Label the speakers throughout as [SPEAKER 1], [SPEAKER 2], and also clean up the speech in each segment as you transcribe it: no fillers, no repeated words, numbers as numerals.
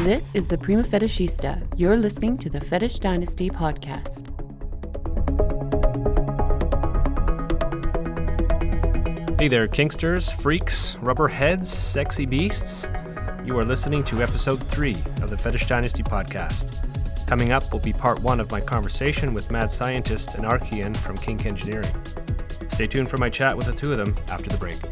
[SPEAKER 1] This is the Prima Fetishista. You're listening to the Fetish Dynasty podcast.
[SPEAKER 2] Hey there, kinksters, freaks, rubberheads, sexy beasts. You are listening to episode 3 of the Fetish Dynasty podcast. Coming up will be part 1 of my conversation with mad scientist and Archean from Kink Engineering. Stay tuned for my chat with the two of them after the break.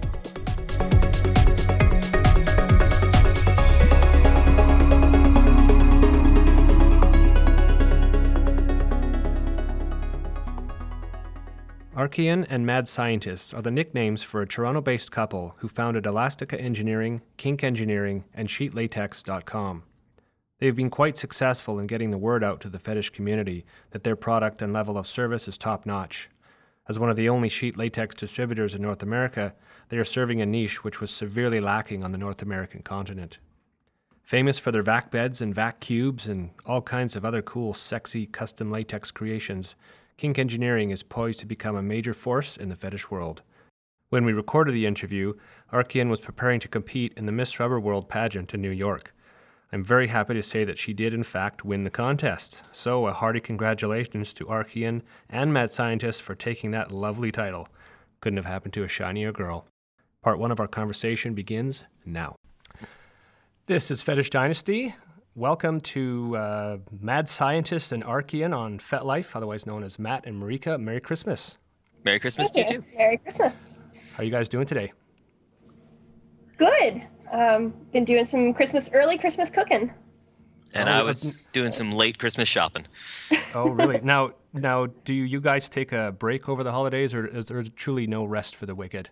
[SPEAKER 2] Archean and Mad Scientists are the nicknames for a Toronto-based couple who founded Elastica Engineering, Kink Engineering, and SheetLatex.com. They have been quite successful in getting the word out to the fetish community that their product and level of service is top-notch. As one of the only sheet latex distributors in North America, they are serving a niche which was severely lacking on the North American continent. Famous for their vac beds and vac cubes and all kinds of other cool, sexy, custom latex creations, Kink Engineering is poised to become a major force in the fetish world. When we recorded the interview, Archean was preparing to compete in the Miss Rubber World pageant in New York. I'm very happy to say that she did in fact win the contest. So a hearty congratulations to Archean and Mad Scientist for taking that lovely title. Couldn't have happened to a shinier girl. Part 1 of our conversation begins now. This is Fetish Dynasty. Welcome to Mad Scientist and Archean on FetLife, otherwise known as Matt and Marika. Merry Christmas.
[SPEAKER 3] Merry Christmas to you too.
[SPEAKER 4] Merry Christmas.
[SPEAKER 2] How are you guys doing today?
[SPEAKER 4] Good. Been doing some early Christmas cooking.
[SPEAKER 3] And I was doing some late Christmas shopping.
[SPEAKER 2] Oh, really? Now, do you guys take a break over the holidays, or is there truly no rest for the wicked?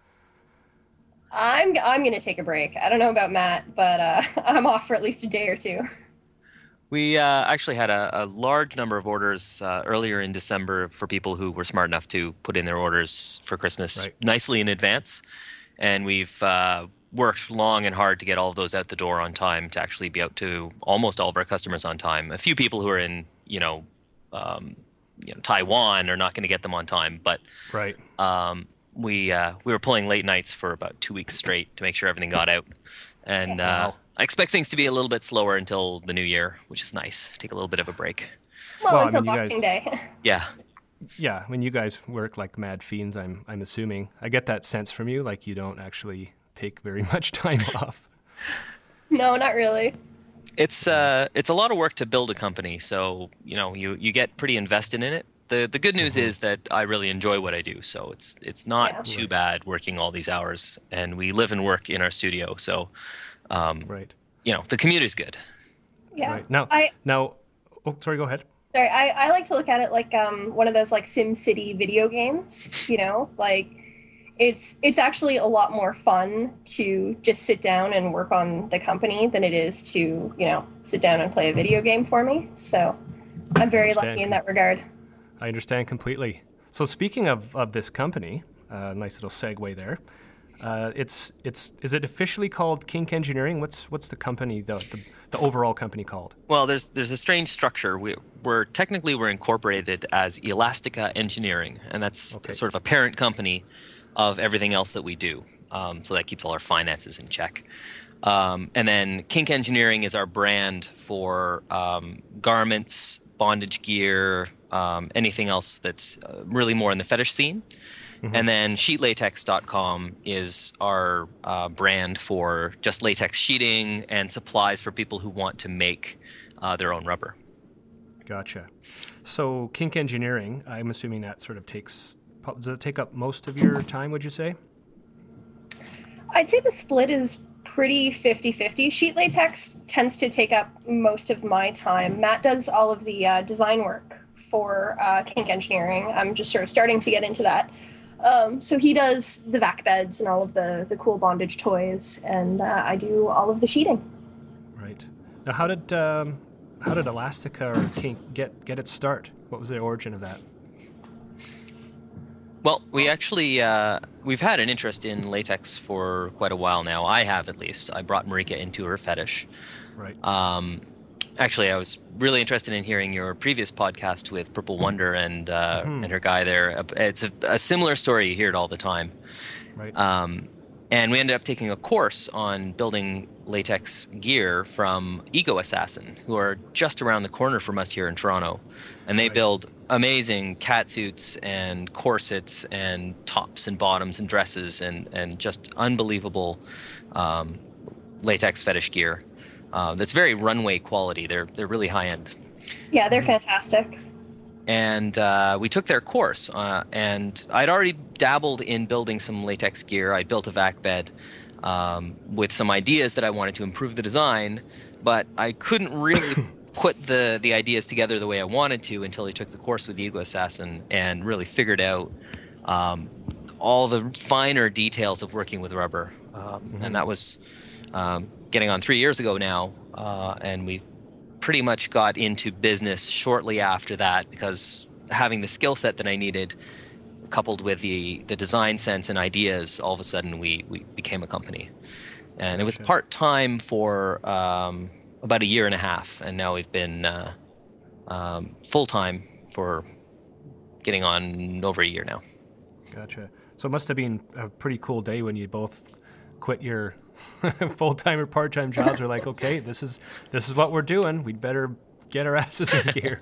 [SPEAKER 4] I'm going to take a break. I don't know about Matt, but I'm off for at least a day or two.
[SPEAKER 3] We actually had a large number of orders earlier in December for people who were smart enough to put in their orders for Christmas nicely in advance. And we've worked long and hard to get all of those out the door on time to actually be out to almost all of our customers on time. A few people who are in, Taiwan are not going to get them on time, but we were pulling late nights for about 2 weeks straight to make sure everything got out. And I expect things to be a little bit slower until the new year, which is nice. Take a little bit of a break.
[SPEAKER 4] Well, until Boxing Day.
[SPEAKER 3] Yeah.
[SPEAKER 2] Yeah, when you guys work like mad fiends, I'm assuming. I get that sense from you, like you don't actually take very much time off.
[SPEAKER 4] No, not really.
[SPEAKER 3] It's a lot of work to build a company, so you get pretty invested in it. The good news is that I really enjoy what I do, so it's not too bad working all these hours, and we live and work in our studio, so the commute is good.
[SPEAKER 4] Yeah.
[SPEAKER 2] Right. Now, oh, sorry, go ahead.
[SPEAKER 4] Sorry, I like to look at it like one of those like SimCity video games, like it's actually a lot more fun to just sit down and work on the company than it is to, sit down and play a video game for me. So I'm very lucky in that regard.
[SPEAKER 2] I understand completely. So speaking of this company, nice little segue there. Is it officially called Kink Engineering? What's the company, the overall company called?
[SPEAKER 3] Well, there's a strange structure. We're incorporated as Elastica Engineering, and that's sort of a parent company of everything else that we do. So that keeps all our finances in check. And then Kink Engineering is our brand for garments, bondage gear, anything else that's really more in the fetish scene. Mm-hmm. And then SheetLatex.com is our brand for just latex sheeting and supplies for people who want to make their own rubber.
[SPEAKER 2] Gotcha. So Kink Engineering, I'm assuming that sort of does it take up most of your time, would you say?
[SPEAKER 4] I'd say the split is pretty 50-50. Sheet latex tends to take up most of my time. Matt does all of the design work for Kink Engineering. I'm just sort of starting to get into that. So he does the vac beds and all of the cool bondage toys, and I do all of the sheeting.
[SPEAKER 2] Right. Now, how did Elastica or Kink get its start? What was the origin of that?
[SPEAKER 3] Well, we actually, we've had an interest in latex for quite a while now. I have, at least. I brought Marika into her fetish.
[SPEAKER 2] Right.
[SPEAKER 3] Actually, I was really interested in hearing your previous podcast with Purple Wonder and her guy there. It's a similar story. You hear it all the time.
[SPEAKER 2] Right.
[SPEAKER 3] And we ended up taking a course on building latex gear from Ego Assassin, who are just around the corner from us here in Toronto. And they build amazing catsuits and corsets and tops and bottoms and dresses and just unbelievable latex fetish gear. That's very runway quality. They're really high end.
[SPEAKER 4] Yeah, they're fantastic.
[SPEAKER 3] And we took their course, and I'd already dabbled in building some latex gear. I built a vac bed with some ideas that I wanted to improve the design, but I couldn't really put the ideas together the way I wanted to until I took the course with Ego Assassin and really figured out all the finer details of working with rubber. And that was getting on 3 years ago now, and we pretty much got into business shortly after that, because having the skill set that I needed, coupled with the design sense and ideas, all of a sudden we became a company. And it was part-time for about a year and a half, and now we've been full-time for getting on over a year now.
[SPEAKER 2] Gotcha. So it must have been a pretty cool day when you both quit your full-time or part-time jobs. Are like, okay, this is what we're doing. We'd better get our asses in gear.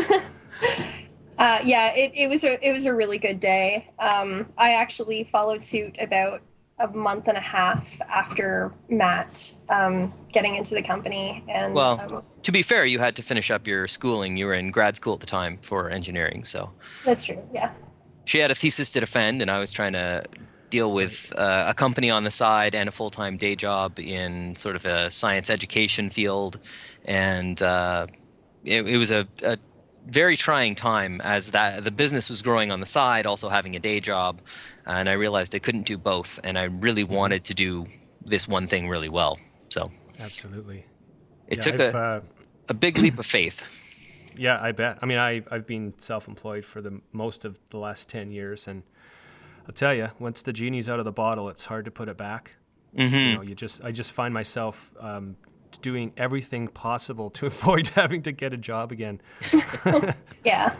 [SPEAKER 4] It was a really good day. I actually followed suit about a month and a half after Matt getting into the company. And
[SPEAKER 3] to be fair, you had to finish up your schooling. You were in grad school at the time for engineering, so
[SPEAKER 4] that's true. Yeah.
[SPEAKER 3] She had a thesis to defend, and I was trying to deal with a company on the side and a full-time day job in sort of a science education field. And it was a very trying time, as the business was growing on the side, also having a day job. And I realized I couldn't do both, and I really wanted to do this one thing really well. So
[SPEAKER 2] absolutely,
[SPEAKER 3] it took a big leap of faith.
[SPEAKER 2] Yeah, I bet. I mean, I've been self-employed for the most of the last 10 years, and I'll tell you, once the genie's out of the bottle, it's hard to put it back.
[SPEAKER 3] Mm-hmm.
[SPEAKER 2] You know, I just find myself doing everything possible to avoid having to get a job again.
[SPEAKER 4] Yeah.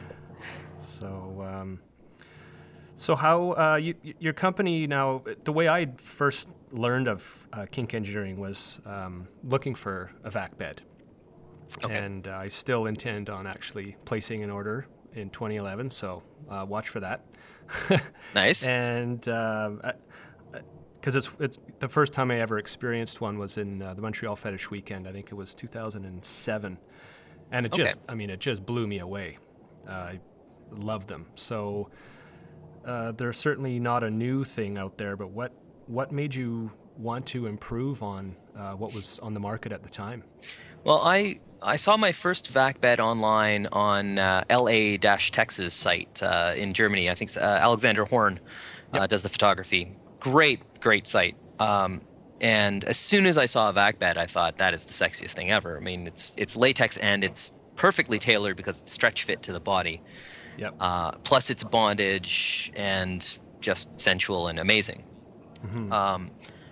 [SPEAKER 2] So how your company now? The way I first learned of Kink Engineering was looking for a vac bed, and I still intend on actually placing an order in 2011. So watch for that.
[SPEAKER 3] Nice.
[SPEAKER 2] And because it's the first time I ever experienced one was in the Montreal Fetish Weekend. I think it was 2007, and it just blew me away. I love them. So they're certainly not a new thing out there. But what made you want to improve on what was on the market at the time?
[SPEAKER 3] Well, I saw my first vac bed online on LA-Texas site in Germany. I think Alexander Horn does the photography. Great site. And as soon as I saw a vac bed, I thought that is the sexiest thing ever. I mean, it's latex and it's perfectly tailored because it's stretch fit to the body.
[SPEAKER 2] Yep.
[SPEAKER 3] Plus it's bondage and just sensual and amazing. Mm-hmm.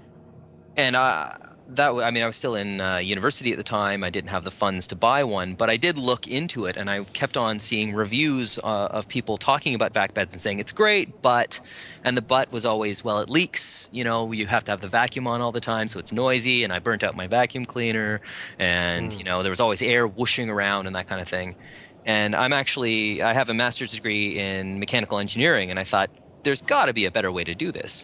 [SPEAKER 3] I was still in university at the time. I didn't have the funds to buy one, but I did look into it, and I kept on seeing reviews of people talking about vac beds and saying it's great, and the but was always, well, it leaks. You know, you have to have the vacuum on all the time, so it's noisy, and I burnt out my vacuum cleaner, and there was always air whooshing around and that kind of thing. And I have a master's degree in mechanical engineering, and I thought there's got to be a better way to do this.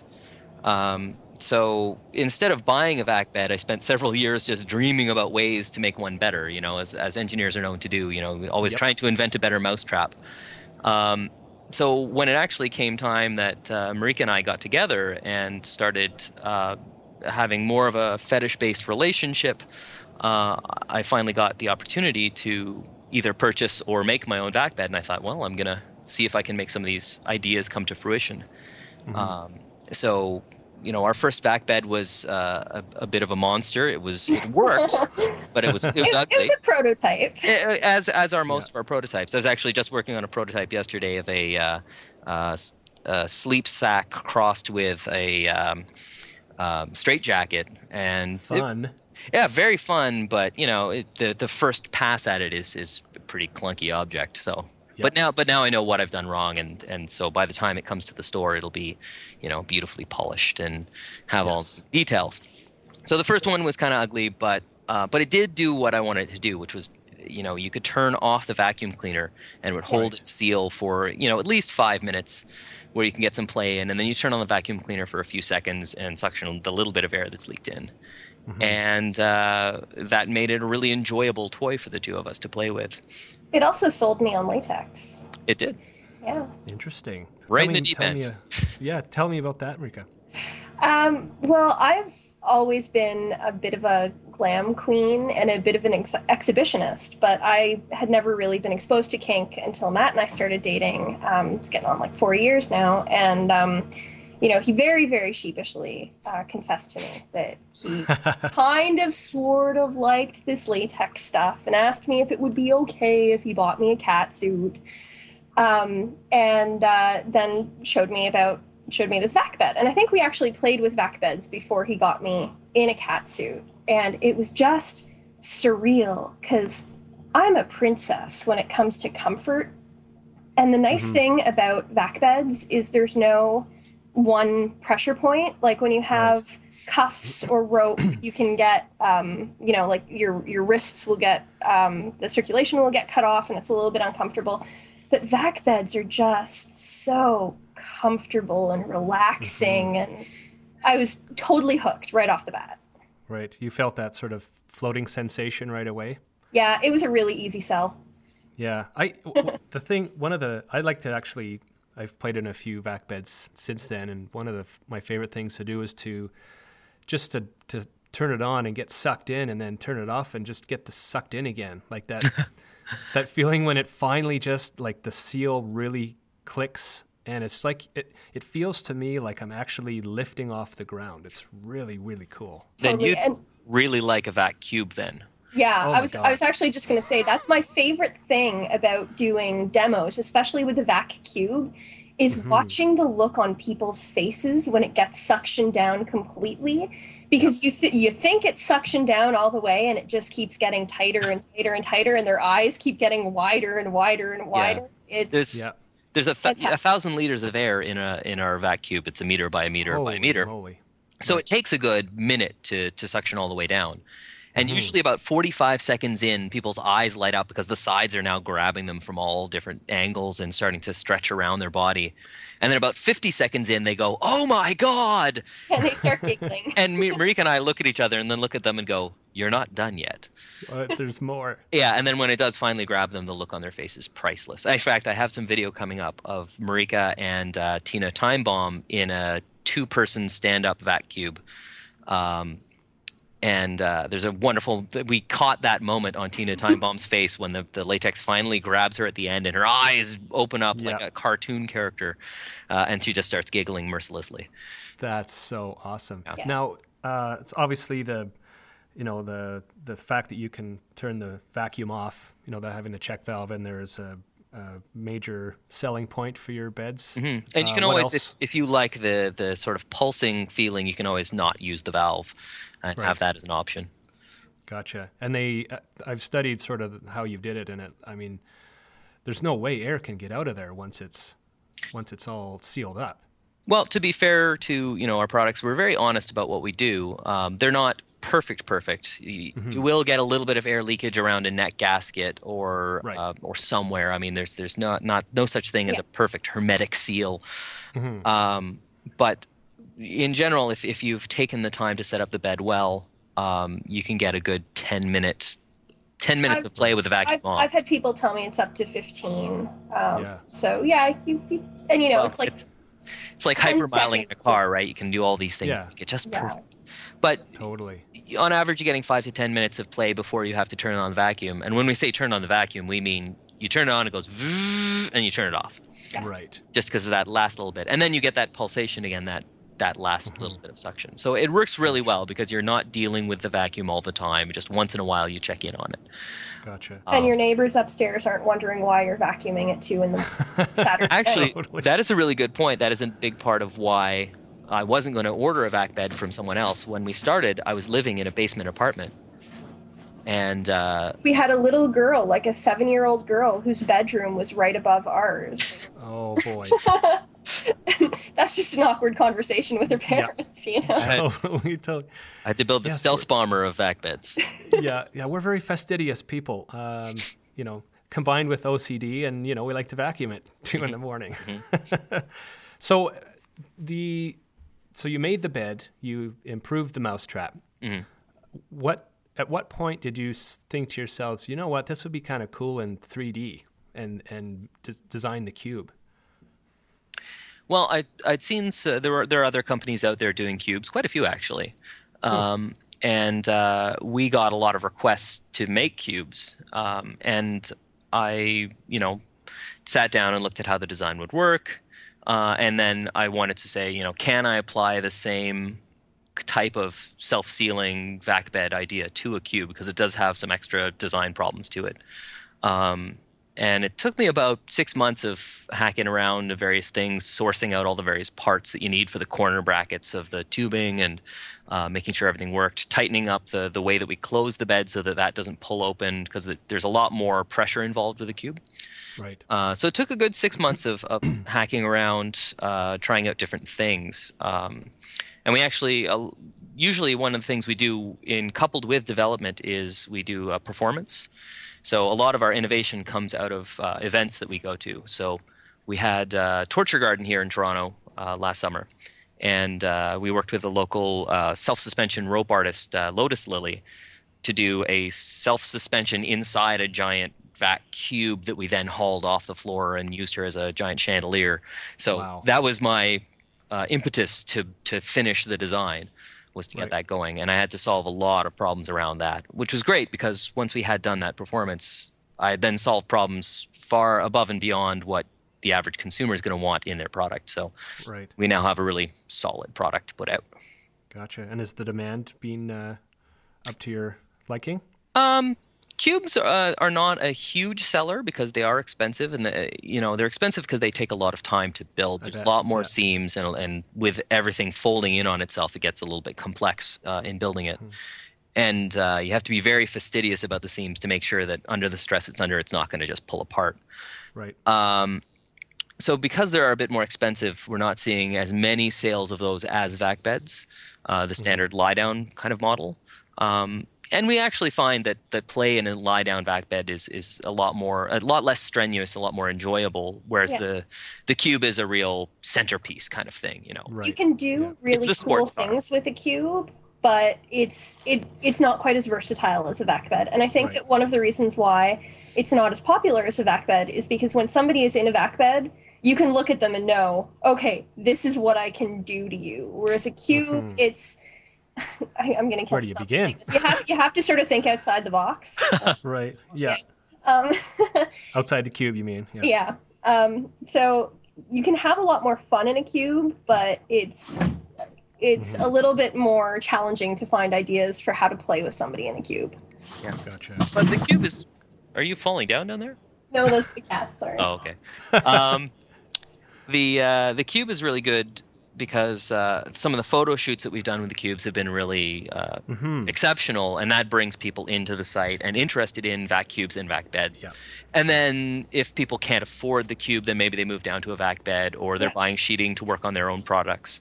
[SPEAKER 3] So instead of buying a vac bed, I spent several years just dreaming about ways to make one better, as engineers are known to do, always trying to invent a better mousetrap. So when it actually came time that Marika and I got together and started having more of a fetish-based relationship, I finally got the opportunity to either purchase or make my own vac bed. And I thought, well, I'm going to see if I can make some of these ideas come to fruition. Mm-hmm. So our first vac bed was a bit of a monster. It worked, but it was ugly.
[SPEAKER 4] It was a prototype.
[SPEAKER 3] As are most of our prototypes. I was actually just working on a prototype yesterday of a sleep sack crossed with a straitjacket, and
[SPEAKER 2] fun.
[SPEAKER 3] Yeah, very fun. But the first pass at it is a pretty clunky object. So But now I know what I've done wrong, and so by the time it comes to the store, it'll be, beautifully polished and have all the details. So the first one was kind of ugly, but it did do what I wanted it to do, which was, you could turn off the vacuum cleaner and it would hold its seal for, at least 5 minutes, where you can get some play in, and then you turn on the vacuum cleaner for a few seconds and suction the little bit of air that's leaked in. Mm-hmm. And that made it a really enjoyable toy for the two of us to play with.
[SPEAKER 4] It also sold me on latex.
[SPEAKER 3] It did.
[SPEAKER 4] Yeah.
[SPEAKER 2] Interesting.
[SPEAKER 3] Right in the deep end.
[SPEAKER 2] Tell me about that, Marika.
[SPEAKER 4] Well, I've always been a bit of a glam queen and a bit of an exhibitionist, but I had never really been exposed to kink until Matt and I started dating. It's getting on like 4 years now, and he very, very sheepishly confessed to me that he kind of sort of liked this latex stuff and asked me if it would be okay if he bought me a cat suit, and then showed me this vac bed. And I think we actually played with vac beds before he got me in a cat suit. And it was just surreal because I'm a princess when it comes to comfort. And the nice thing about vac beds is there's no one pressure point. Like when you have cuffs or rope, you can get, like your wrists will get, the circulation will get cut off and it's a little bit uncomfortable. But vac beds are just so comfortable and relaxing, and I was totally hooked right off the bat.
[SPEAKER 2] Right. You felt that sort of floating sensation right away?
[SPEAKER 4] Yeah, it was a really easy sell.
[SPEAKER 2] Yeah. I've played in a few vac beds since then, and one of my favorite things to do is to turn it on and get sucked in, and then turn it off and just get sucked in again. Like that that feeling when it finally just, like, the seal really clicks, and it's like it feels to me like I'm actually lifting off the ground. It's really, really cool.
[SPEAKER 3] Then you'd really like a vac cube then.
[SPEAKER 4] Yeah, I was actually just going to say that's my favorite thing about doing demos, especially with the vac cube, is watching the look on people's faces when it gets suctioned down completely, because you think it's suctioned down all the way and it just keeps getting tighter and tighter and tighter, and their eyes keep getting wider and wider and wider.
[SPEAKER 3] Yeah. There's 1,000 liters of air in our vac cube. It's a meter by a meter by a meter.
[SPEAKER 2] Moly.
[SPEAKER 3] So it takes a good minute to suction all the way down. And usually about 45 seconds in, people's eyes light up because the sides are now grabbing them from all different angles and starting to stretch around their body. And then about 50 seconds in, they go, "Oh my God!"
[SPEAKER 4] And they start giggling.
[SPEAKER 3] And Marika and I look at each other and then look at them and go, "You're not done yet."
[SPEAKER 2] There's more.
[SPEAKER 3] Yeah, and then when it does finally grab them, the look on their face is priceless. In fact, I have some video coming up of Marika and Tina Timebomb in a 2-person stand-up vac cube. And there's a wonderful, we caught that moment on Tina Timebomb's face when the latex finally grabs her at the end and her eyes open up like a cartoon character, and she just starts giggling mercilessly.
[SPEAKER 2] That's so awesome.
[SPEAKER 3] Yeah.
[SPEAKER 2] Now, it's obviously the fact that you can turn the vacuum off, that having the check valve in there is a major selling point for your beds.
[SPEAKER 3] And you can always, if you like the sort of pulsing feeling, you can always not use the valve and have that as an option.
[SPEAKER 2] Gotcha. And I've studied sort of how you did it, and there's no way air can get out of there once it's all sealed up.
[SPEAKER 3] Well, to be fair to our products, we're very honest about what we do. They're not perfect. You will get a little bit of air leakage around a neck gasket or somewhere. I mean, there's no such thing as a perfect hermetic seal. But in general, if you've taken the time to set up the bed well, you can get a good 10 minutes of play with the vacuum off.
[SPEAKER 4] I've had people tell me it's up to 15. So it's like.
[SPEAKER 3] It's like hypermiling in a car, right? You can do all these things to make it just perfect. But
[SPEAKER 2] totally,
[SPEAKER 3] on average, you're getting 5 to 10 minutes of play before you have to turn on the vacuum. And when we say turn on the vacuum, we mean you turn it on, it goes and you turn it off.
[SPEAKER 2] Right.
[SPEAKER 3] Just because of that last little bit. And then you get that pulsation again, that last little bit of suction. So it works really well because you're not dealing with the vacuum all the time. Just once in a while you check in on it.
[SPEAKER 2] Gotcha.
[SPEAKER 4] And your neighbors upstairs aren't wondering why you're vacuuming at 2 in the Saturday.
[SPEAKER 3] Actually, that is a really good point. That is a big part of why I wasn't going to order a vac bed from someone else. When we started, I was living in a basement apartment. And
[SPEAKER 4] we had a little girl, like a 7-year-old girl, whose bedroom was right above ours.
[SPEAKER 2] Oh boy.
[SPEAKER 4] That's just an awkward conversation with her parents, you know.
[SPEAKER 2] Totally.
[SPEAKER 3] I had to build the stealth bomber of vac beds.
[SPEAKER 2] Yeah, we're very fastidious people. Combined with OCD, and we like to vacuum at 2 in the morning. So you made the bed, you improved the mousetrap. At what point did you think to yourselves, you know what, this would be kind of cool in 3D, and design the cube?
[SPEAKER 3] Well, I'd seen there are other companies out there doing cubes, quite a few actually, and we got a lot of requests to make cubes, and I sat down and looked at how the design would work, and then I wanted to say, can I apply the same type of self-sealing vac bed idea to a cube, because it does have some extra design problems to it. And it took me about 6 months of hacking around to various things, sourcing out all the various parts that you need for the corner brackets of the tubing, and making sure everything worked, tightening up the way that we close the bed so that doesn't pull open, because there's a lot more pressure involved with the cube.
[SPEAKER 2] Right.
[SPEAKER 3] So it took a good 6 months of hacking around, trying out different things. And we actually, usually one of the things we do coupled with development is we do performance. So a lot of our innovation comes out of events that we go to. So we had Torture Garden here in Toronto last summer, and we worked with a local self-suspension rope artist, Lotus Lily, to do a self-suspension inside a giant vac cube that we then hauled off the floor and used her as a giant chandelier. So that was my impetus to finish the design, was to get that going. And I had to solve a lot of problems around that, which was great, because once we had done that performance, I then solved problems far above and beyond what the average consumer is going to want in their product. So we now have a really solid product to put out.
[SPEAKER 2] Gotcha. And has the demand been up to your liking?
[SPEAKER 3] Cubes are not a huge seller because they are expensive, and they're expensive because they take a lot of time to build. There's a lot more seams, and with everything folding in on itself, it gets a little bit complex in building it. And you have to be very fastidious about the seams to make sure that under the stress it's under, it's not going to just pull apart.
[SPEAKER 2] Right.
[SPEAKER 3] So because they're a bit more expensive, we're not seeing as many sales of those as vac beds, the standard lie-down kind of model. And we actually find that play in a lie-down vac bed is a lot less strenuous, a lot more enjoyable, whereas the cube is a real centerpiece kind of thing,
[SPEAKER 4] You can do really cool things with a cube, but it's not quite as versatile as a vac bed. And I think that one of the reasons why it's not as popular as a vac bed is because when somebody is in a vac bed, you can look at them and know, okay, this is what I can do to you. Whereas a cube, it's... I'm going to.
[SPEAKER 2] Where do you begin?
[SPEAKER 4] You have to sort of think outside the box.
[SPEAKER 2] Right. Yeah. Outside the cube, you mean?
[SPEAKER 4] Yeah. So you can have a lot more fun in a cube, but it's a little bit more challenging to find ideas for how to play with somebody in a cube.
[SPEAKER 2] Yeah. Gotcha.
[SPEAKER 3] But the cube is. Are you falling down there?
[SPEAKER 4] No, those are the cats. Sorry.
[SPEAKER 3] Oh, okay. The cube is really good, because some of the photo shoots that we've done with the cubes have been really exceptional, and that brings people into the site and interested in vac cubes and vac beds. Yeah. And then if people can't afford the cube, then maybe they move down to a vac bed, or they're buying sheeting to work on their own products.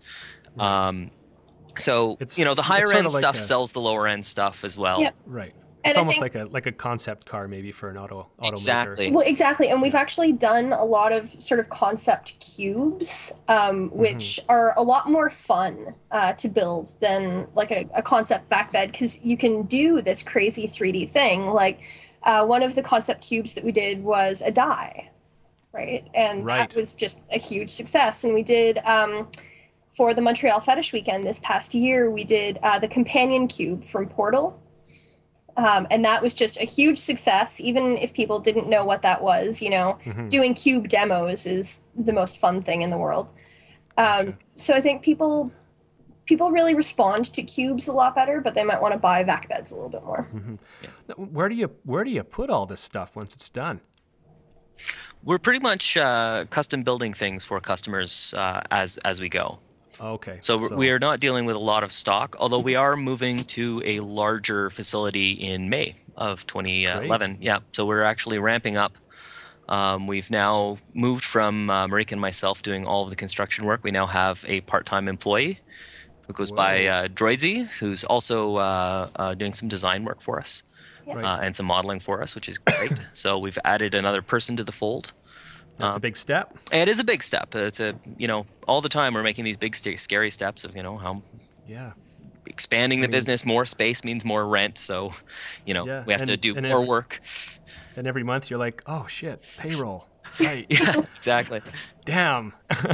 [SPEAKER 3] So the higher end stuff sells the lower end stuff as well.
[SPEAKER 4] Yep.
[SPEAKER 2] Right. It's almost like a concept car maybe for an automaker.
[SPEAKER 3] Exactly.
[SPEAKER 4] Well, exactly. And we've actually done a lot of sort of concept cubes, which are a lot more fun to build than like a concept vac bed, because you can do this crazy 3D thing. Like one of the concept cubes that we did was a die, right? And that was just a huge success. And we did... for the Montreal Fetish Weekend this past year, we did the companion cube from Portal. And that was just a huge success, even if people didn't know what that was. Doing cube demos is the most fun thing in the world. So I think people really respond to cubes a lot better, but they might want to buy vac beds a little bit more.
[SPEAKER 2] Where do you put all this stuff once it's done?
[SPEAKER 3] We're pretty much custom building things for customers as we go.
[SPEAKER 2] Okay.
[SPEAKER 3] So we are not dealing with a lot of stock, although we are moving to a larger facility in May of 2011.
[SPEAKER 2] Great.
[SPEAKER 3] Yeah, so we're actually ramping up. We've now moved from Marika and myself doing all of the construction work. We now have a part-time employee who goes by Droidsy, who's also doing some design work for us and some modeling for us, which is great. So we've added another person to the fold.
[SPEAKER 2] That's a big step.
[SPEAKER 3] It is a big step. It's all the time we're making these big, scary steps of, how expanding the business, more space means more rent. So, we have to do more work.
[SPEAKER 2] And every month you're like, oh shit, payroll. Right.
[SPEAKER 3] Yeah, exactly.
[SPEAKER 2] Damn.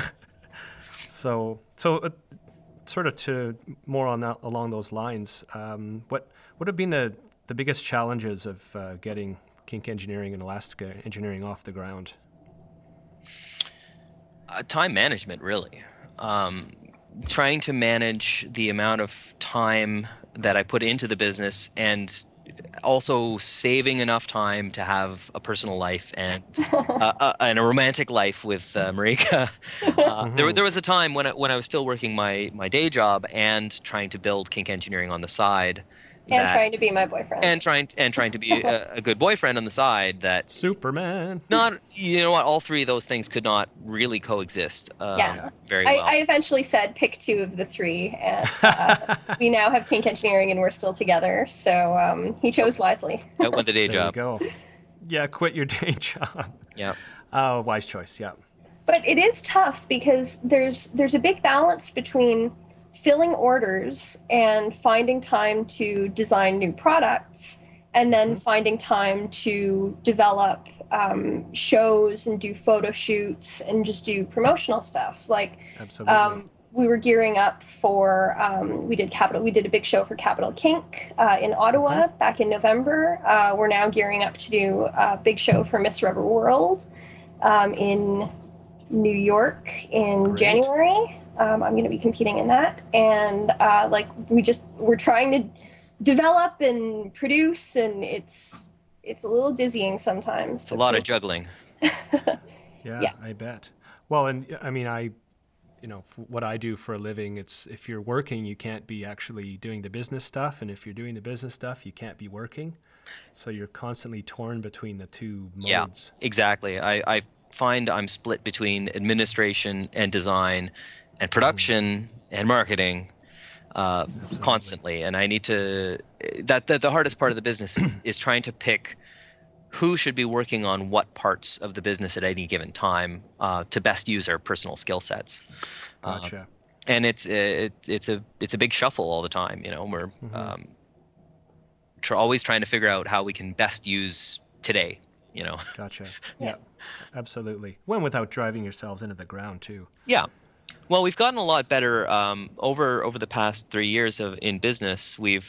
[SPEAKER 2] So sort of to more on that, along those lines, what would have been the biggest challenges of getting Kink Engineering and Elastica Engineering off the ground?
[SPEAKER 3] Time management, really. Trying to manage the amount of time that I put into the business and also saving enough time to have a personal life and a romantic life with Marika. There was a time when I was still working my day job and trying to build Kink Engineering on the side.
[SPEAKER 4] And trying to be my boyfriend.
[SPEAKER 3] And trying to be a good boyfriend on the side. That
[SPEAKER 2] Superman.
[SPEAKER 3] Not, all three of those things could not really coexist very well.
[SPEAKER 4] I eventually said pick two of the three, and we now have Kink Engineering and we're still together. So he chose wisely.
[SPEAKER 3] Out with the day job.
[SPEAKER 2] There you go. Yeah, quit your day job.
[SPEAKER 3] Yeah.
[SPEAKER 2] Wise choice, yeah.
[SPEAKER 4] But it is tough because there's a big balance between filling orders and finding time to design new products, and then finding time to develop shows and do photo shoots and just do promotional stuff. Like,
[SPEAKER 2] absolutely.
[SPEAKER 4] We were gearing up for, we did a big show for Capital Kink in Ottawa back in November. We're now gearing up to do a big show for Miss Rubber World in New York in January. I'm going to be competing in that, and we're trying to develop and produce, and it's a little dizzying sometimes.
[SPEAKER 3] It's a lot of juggling.
[SPEAKER 2] Yeah, I bet. Well, and I mean, what I do for a living, it's if you're working, you can't be actually doing the business stuff, and if you're doing the business stuff, you can't be working. So you're constantly torn between the two modes.
[SPEAKER 3] Yeah, exactly. I find I'm split between administration and design and production and marketing constantly. And I need to, the hardest part of the business is trying to pick who should be working on what parts of the business at any given time to best use our personal skill sets.
[SPEAKER 2] Gotcha.
[SPEAKER 3] And it's a big shuffle all the time. We're always trying to figure out how we can best use today.
[SPEAKER 2] Gotcha. Yeah, absolutely. When without driving yourselves into the ground too.
[SPEAKER 3] Yeah. Well, we've gotten a lot better over the past 3 years in business. We've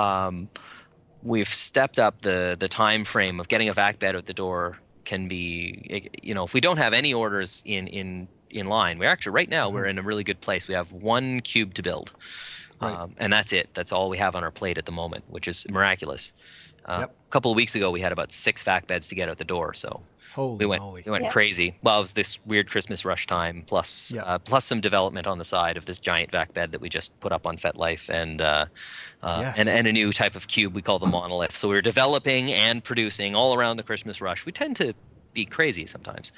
[SPEAKER 3] stepped up the time frame of getting a vac bed at the door. Can be, if we don't have any orders in line, we're actually right now we're in a really good place. We have one cube to build, and that's it. That's all we have on our plate at the moment, which is miraculous. A couple of weeks ago, we had about 6 vac beds to get out the door, so we went crazy. Well, it was this weird Christmas rush time, plus some development on the side of this giant vac bed that we just put up on FetLife, and a new type of cube we call the Monolith. So we were developing and producing all around the Christmas rush. We tend to be crazy sometimes.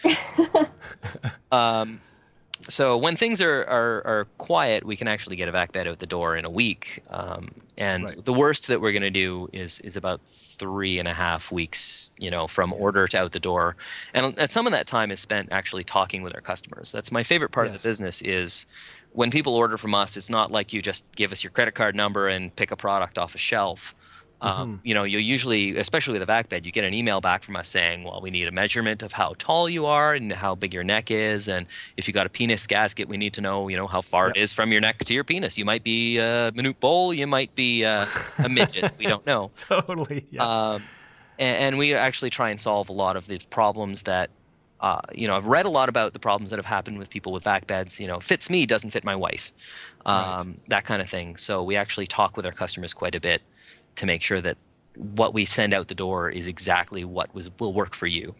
[SPEAKER 3] So when things are quiet, we can actually get a vac bed out the door in a week. The worst that we're going to do is about 3.5 weeks, from order to out the door. And some of that time is spent actually talking with our customers. That's my favorite part of the business is when people order from us, it's not like you just give us your credit card number and pick a product off a shelf. You usually, especially with a vac bed, you get an email back from us saying, well, we need a measurement of how tall you are and how big your neck is. And if you got a penis gasket, we need to know, how far it is from your neck to your penis. You might be a Manute Bol, you might be a midget. We don't know.
[SPEAKER 2] Totally. Yeah.
[SPEAKER 3] And we actually try and solve a lot of the problems that, I've read a lot about the problems that have happened with people with vac beds. Fits me, doesn't fit my wife, that kind of thing. So we actually talk with our customers quite a bit to make sure that what we send out the door is exactly what will work for you.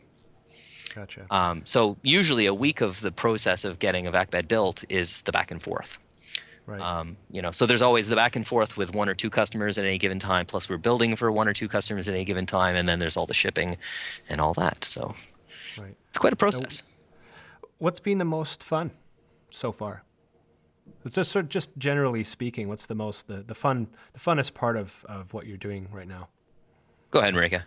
[SPEAKER 2] Gotcha.
[SPEAKER 3] So usually a week of the process of getting a vac bed built is the back and forth.
[SPEAKER 2] Right.
[SPEAKER 3] So there's always the back and forth with one or two customers at any given time. Plus, we're building for one or two customers at any given time, and then there's all the shipping and all that. So
[SPEAKER 2] Right.
[SPEAKER 3] it's quite a process.
[SPEAKER 2] Now, what's been the most fun so far? It's just generally speaking, what's the funnest part of what you're doing right now?
[SPEAKER 3] Go ahead, Marika.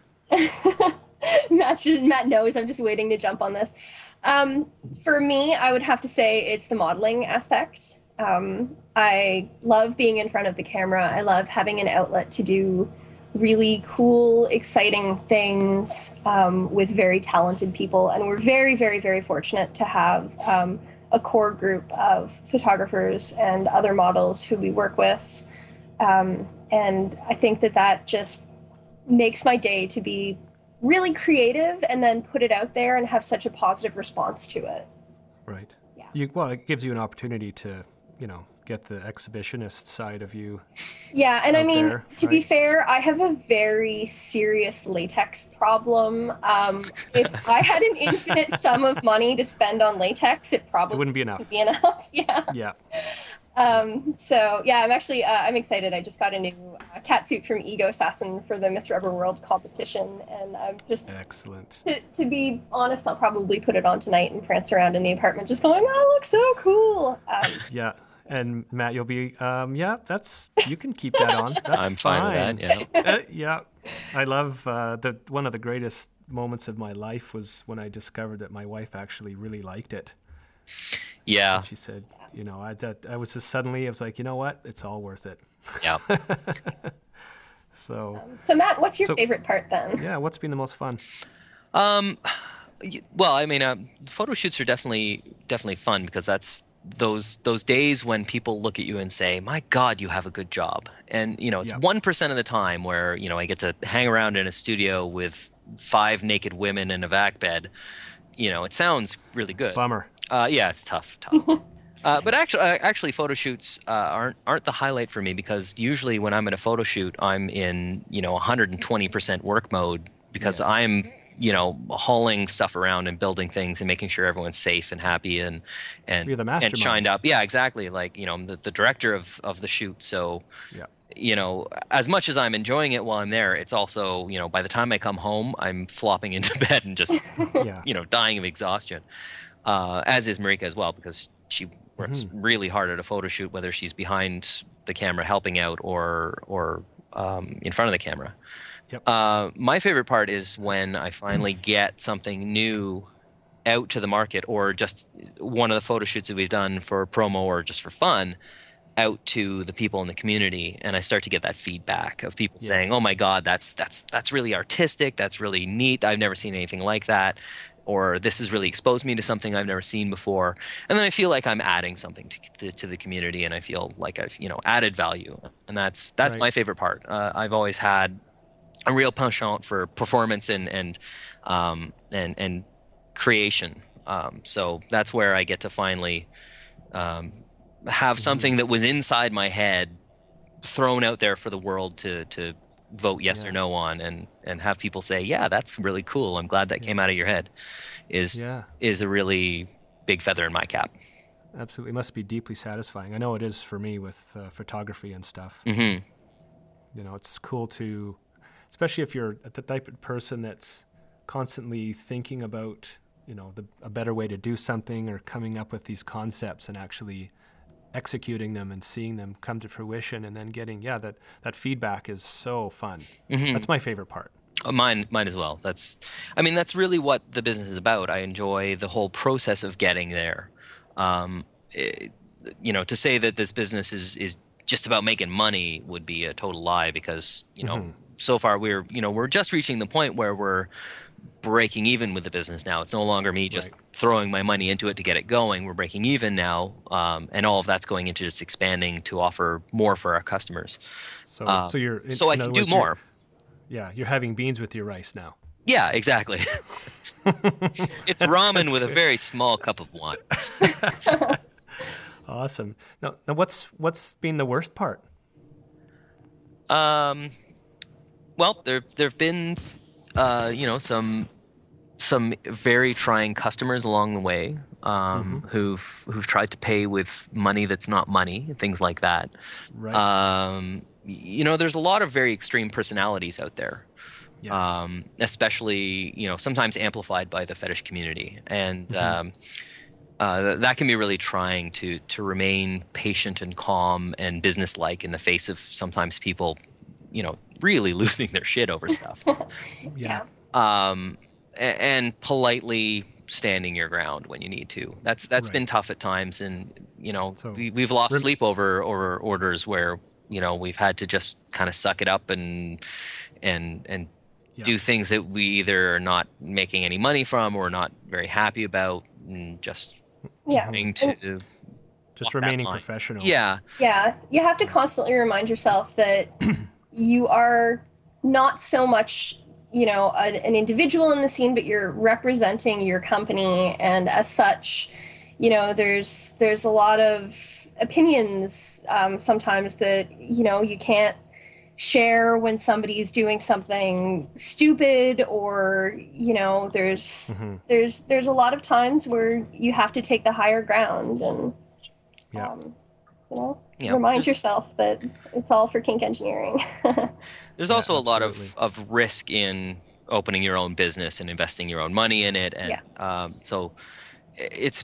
[SPEAKER 4] Matt knows. I'm just waiting to jump on this. For me, I would have to say it's the modeling aspect. I love being in front of the camera. I love having an outlet to do really cool, exciting things with very talented people. And we're very, very, very fortunate to have a core group of photographers and other models who we work with. And I think that just makes my day to be really creative and then put it out there and have such a positive response to it.
[SPEAKER 2] Right.
[SPEAKER 4] Yeah.
[SPEAKER 2] It gives you an opportunity to, get the exhibitionist side of you.
[SPEAKER 4] Yeah, and I mean,
[SPEAKER 2] there,
[SPEAKER 4] to be fair, I have a very serious latex problem. If I had an infinite sum of money to spend on latex, it probably
[SPEAKER 2] wouldn't be enough.
[SPEAKER 4] Yeah.
[SPEAKER 2] Yeah.
[SPEAKER 4] So yeah, I'm actually I'm excited. I just got a new cat suit from Ego Assassin for the Miss Rubber World competition, and I'm just
[SPEAKER 2] excellent.
[SPEAKER 4] To be honest, I'll probably put it on tonight and prance around in the apartment, just going, "Oh, it looks so cool."
[SPEAKER 2] Yeah. And Matt, you'll be, you can keep that on. That's
[SPEAKER 3] I'm fine with that,
[SPEAKER 2] yeah. I love, one of the greatest moments of my life was when I discovered that my wife actually really liked it.
[SPEAKER 3] Yeah.
[SPEAKER 2] And she said, I was just suddenly, I was like, you know what? It's all worth it.
[SPEAKER 3] Yeah.
[SPEAKER 2] So
[SPEAKER 4] Matt, what's your favorite part then?
[SPEAKER 2] Yeah. What's been the most fun?
[SPEAKER 3] Well, I mean, photo shoots are definitely fun because that's those days when people look at you and say, "My God, you have a good job." And it's 1% of the time where I get to hang around in a studio with 5 naked women in a vac bed. It sounds really good.
[SPEAKER 2] Bummer.
[SPEAKER 3] Yeah, it's tough. But actually, photo shoots aren't the highlight for me because usually when I'm at a photo shoot, I'm in 120% work mode because I'm hauling stuff around and building things and making sure everyone's safe and happy and
[SPEAKER 2] you're the mastermind.
[SPEAKER 3] And shined up. Yeah, exactly. Like I'm the director of the shoot. So as much as I'm enjoying it while I'm there, it's also by the time I come home, I'm flopping into bed and just dying of exhaustion. As is Marika as well because she works really hard at a photo shoot, whether she's behind the camera helping out or in front of the camera.
[SPEAKER 2] Yep.
[SPEAKER 3] My favorite part is when I finally get something new out to the market or just one of the photo shoots that we've done for promo or just for fun out to the people in the community, and I start to get that feedback of people saying, "Oh my God, that's really artistic. That's really neat. I've never seen anything like that." Or this has really exposed me to something I've never seen before. And then I feel like I'm adding something to the community, and I feel like I've added value, and that's right. My favorite part. I've always had a real penchant for performance and creation. So that's where I get to finally have something that was inside my head thrown out there for the world to vote yes or no on, and have people say, yeah, that's really cool. I'm glad that came out of your head is a really big feather in my cap.
[SPEAKER 2] Absolutely. It must be deeply satisfying. I know it is for me with photography and stuff.
[SPEAKER 3] Mm-hmm.
[SPEAKER 2] It's cool to, especially if you're the type of person that's constantly thinking about, a better way to do something or coming up with these concepts and actually executing them and seeing them come to fruition and then getting, that feedback is so fun. Mm-hmm. That's my favorite part.
[SPEAKER 3] Mine as well. That's really what the business is about. I enjoy the whole process of getting there. To say that this business is just about making money would be a total lie because, so far we're just reaching the point where we're breaking even with the business now. It's no longer me just throwing my money into it to get it going. We're breaking even now, and all of that's going into just expanding to offer more for our customers.
[SPEAKER 2] So I
[SPEAKER 3] can do more.
[SPEAKER 2] You're having beans with your rice now.
[SPEAKER 3] Yeah, exactly. It's ramen with a very small cup of wine.
[SPEAKER 2] Awesome. Now what's been the worst part?
[SPEAKER 3] Well, there've been some very trying customers along the way. who've tried to pay with money that's not money, things like that.
[SPEAKER 2] Right.
[SPEAKER 3] There's a lot of very extreme personalities out there.
[SPEAKER 2] Yes.
[SPEAKER 3] Especially, sometimes amplified by the fetish community. And that can be really trying to remain patient and calm and businesslike in the face of sometimes people, really losing their shit over stuff.
[SPEAKER 2] Yeah.
[SPEAKER 3] And politely standing your ground when you need to. That's
[SPEAKER 2] Right.
[SPEAKER 3] been tough at times. And,
[SPEAKER 2] So
[SPEAKER 3] we've lost sleep over orders where, we've had to just kind of suck it up and do things that we either are not making any money from or not very happy about, and just trying to
[SPEAKER 2] just remaining professional.
[SPEAKER 3] Yeah.
[SPEAKER 4] Yeah. You have to constantly remind yourself that you are not so much, an individual in the scene, but you're representing your company. And as such, there's a lot of opinions sometimes that, you can't share when somebody's doing something stupid, or there's a lot of times where you have to take the higher ground and remind yourself that it's all for kink engineering.
[SPEAKER 3] There's also a lot of risk in opening your own business and investing your own money in it, and so it's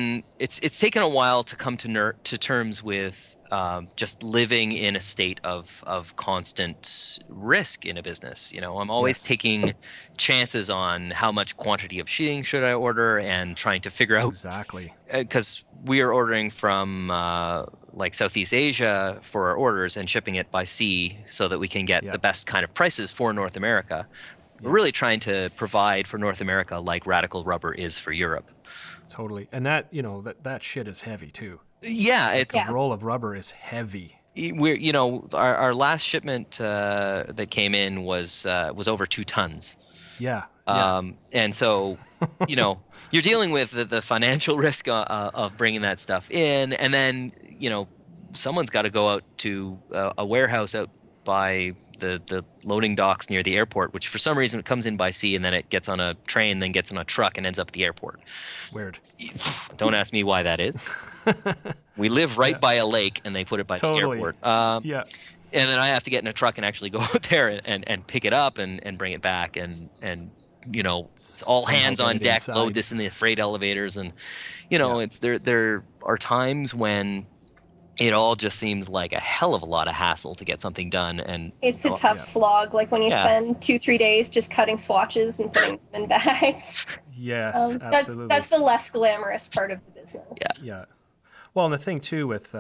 [SPEAKER 3] taken a while to come to terms with just living in a state of constant risk in a business. I'm always taking chances on how much quantity of sheeting should I order, and trying to figure out
[SPEAKER 2] exactly,
[SPEAKER 3] because we are ordering from like Southeast Asia for our orders and shipping it by sea so that we can get the best kind of prices for North America. We're really trying to provide for North America like Radical Rubber is for Europe.
[SPEAKER 2] Totally. And that, that shit is heavy too.
[SPEAKER 3] Yeah,
[SPEAKER 2] The roll of rubber is heavy.
[SPEAKER 3] We're, our last shipment that came in was over 2 tons.
[SPEAKER 2] Yeah.
[SPEAKER 3] And so, you're dealing with the financial risk of bringing that stuff in, and then, someone's got to go out to a warehouse out by the loading docks near the airport, which for some reason it comes in by sea, and then it gets on a train, then gets on a truck and ends up at the airport.
[SPEAKER 2] Weird.
[SPEAKER 3] Don't ask me why that is. We live right by a lake, and they put it by the airport. And then I have to get in a truck and actually go out there and pick it up and bring it back, and it's all hands on deck, load this in the freight elevators, and it's there are times when it all just seems like a hell of a lot of hassle to get something done, and
[SPEAKER 4] it's a tough slog. Like when you spend 2-3 days just cutting swatches and putting them in bags.
[SPEAKER 2] Yes, absolutely.
[SPEAKER 4] That's the less glamorous part of the business.
[SPEAKER 2] Yeah. Well, and the thing too with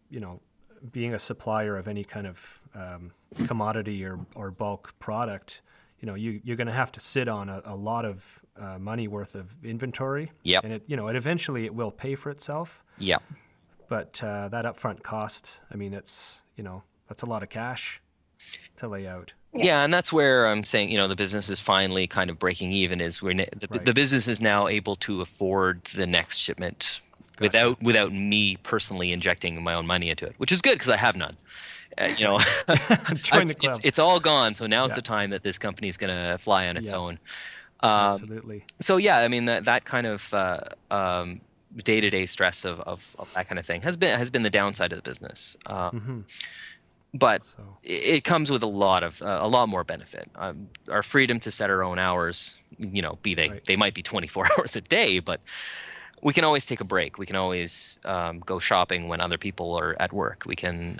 [SPEAKER 2] being a supplier of any kind of commodity or bulk product, you're going to have to sit on a lot of money worth of inventory.
[SPEAKER 3] Yep.
[SPEAKER 2] And it eventually it will pay for itself.
[SPEAKER 3] Yeah.
[SPEAKER 2] But that upfront cost, it's that's a lot of cash to lay out.
[SPEAKER 3] Yeah, and that's where I'm saying, the business is finally kind of breaking even. Is where the business is now able to afford the next shipment without me personally injecting my own money into it, which is good because I have none.
[SPEAKER 2] Join the club.
[SPEAKER 3] It's all gone, so now's the time that this company is going to fly on its own.
[SPEAKER 2] Absolutely.
[SPEAKER 3] So that kind of day-to-day stress of that kind of thing has been the downside of the business. But it comes with a lot more benefit. Our freedom to set our own hours, they might be 24 hours a day, but we can always take a break. We can always go shopping when other people are at work. We can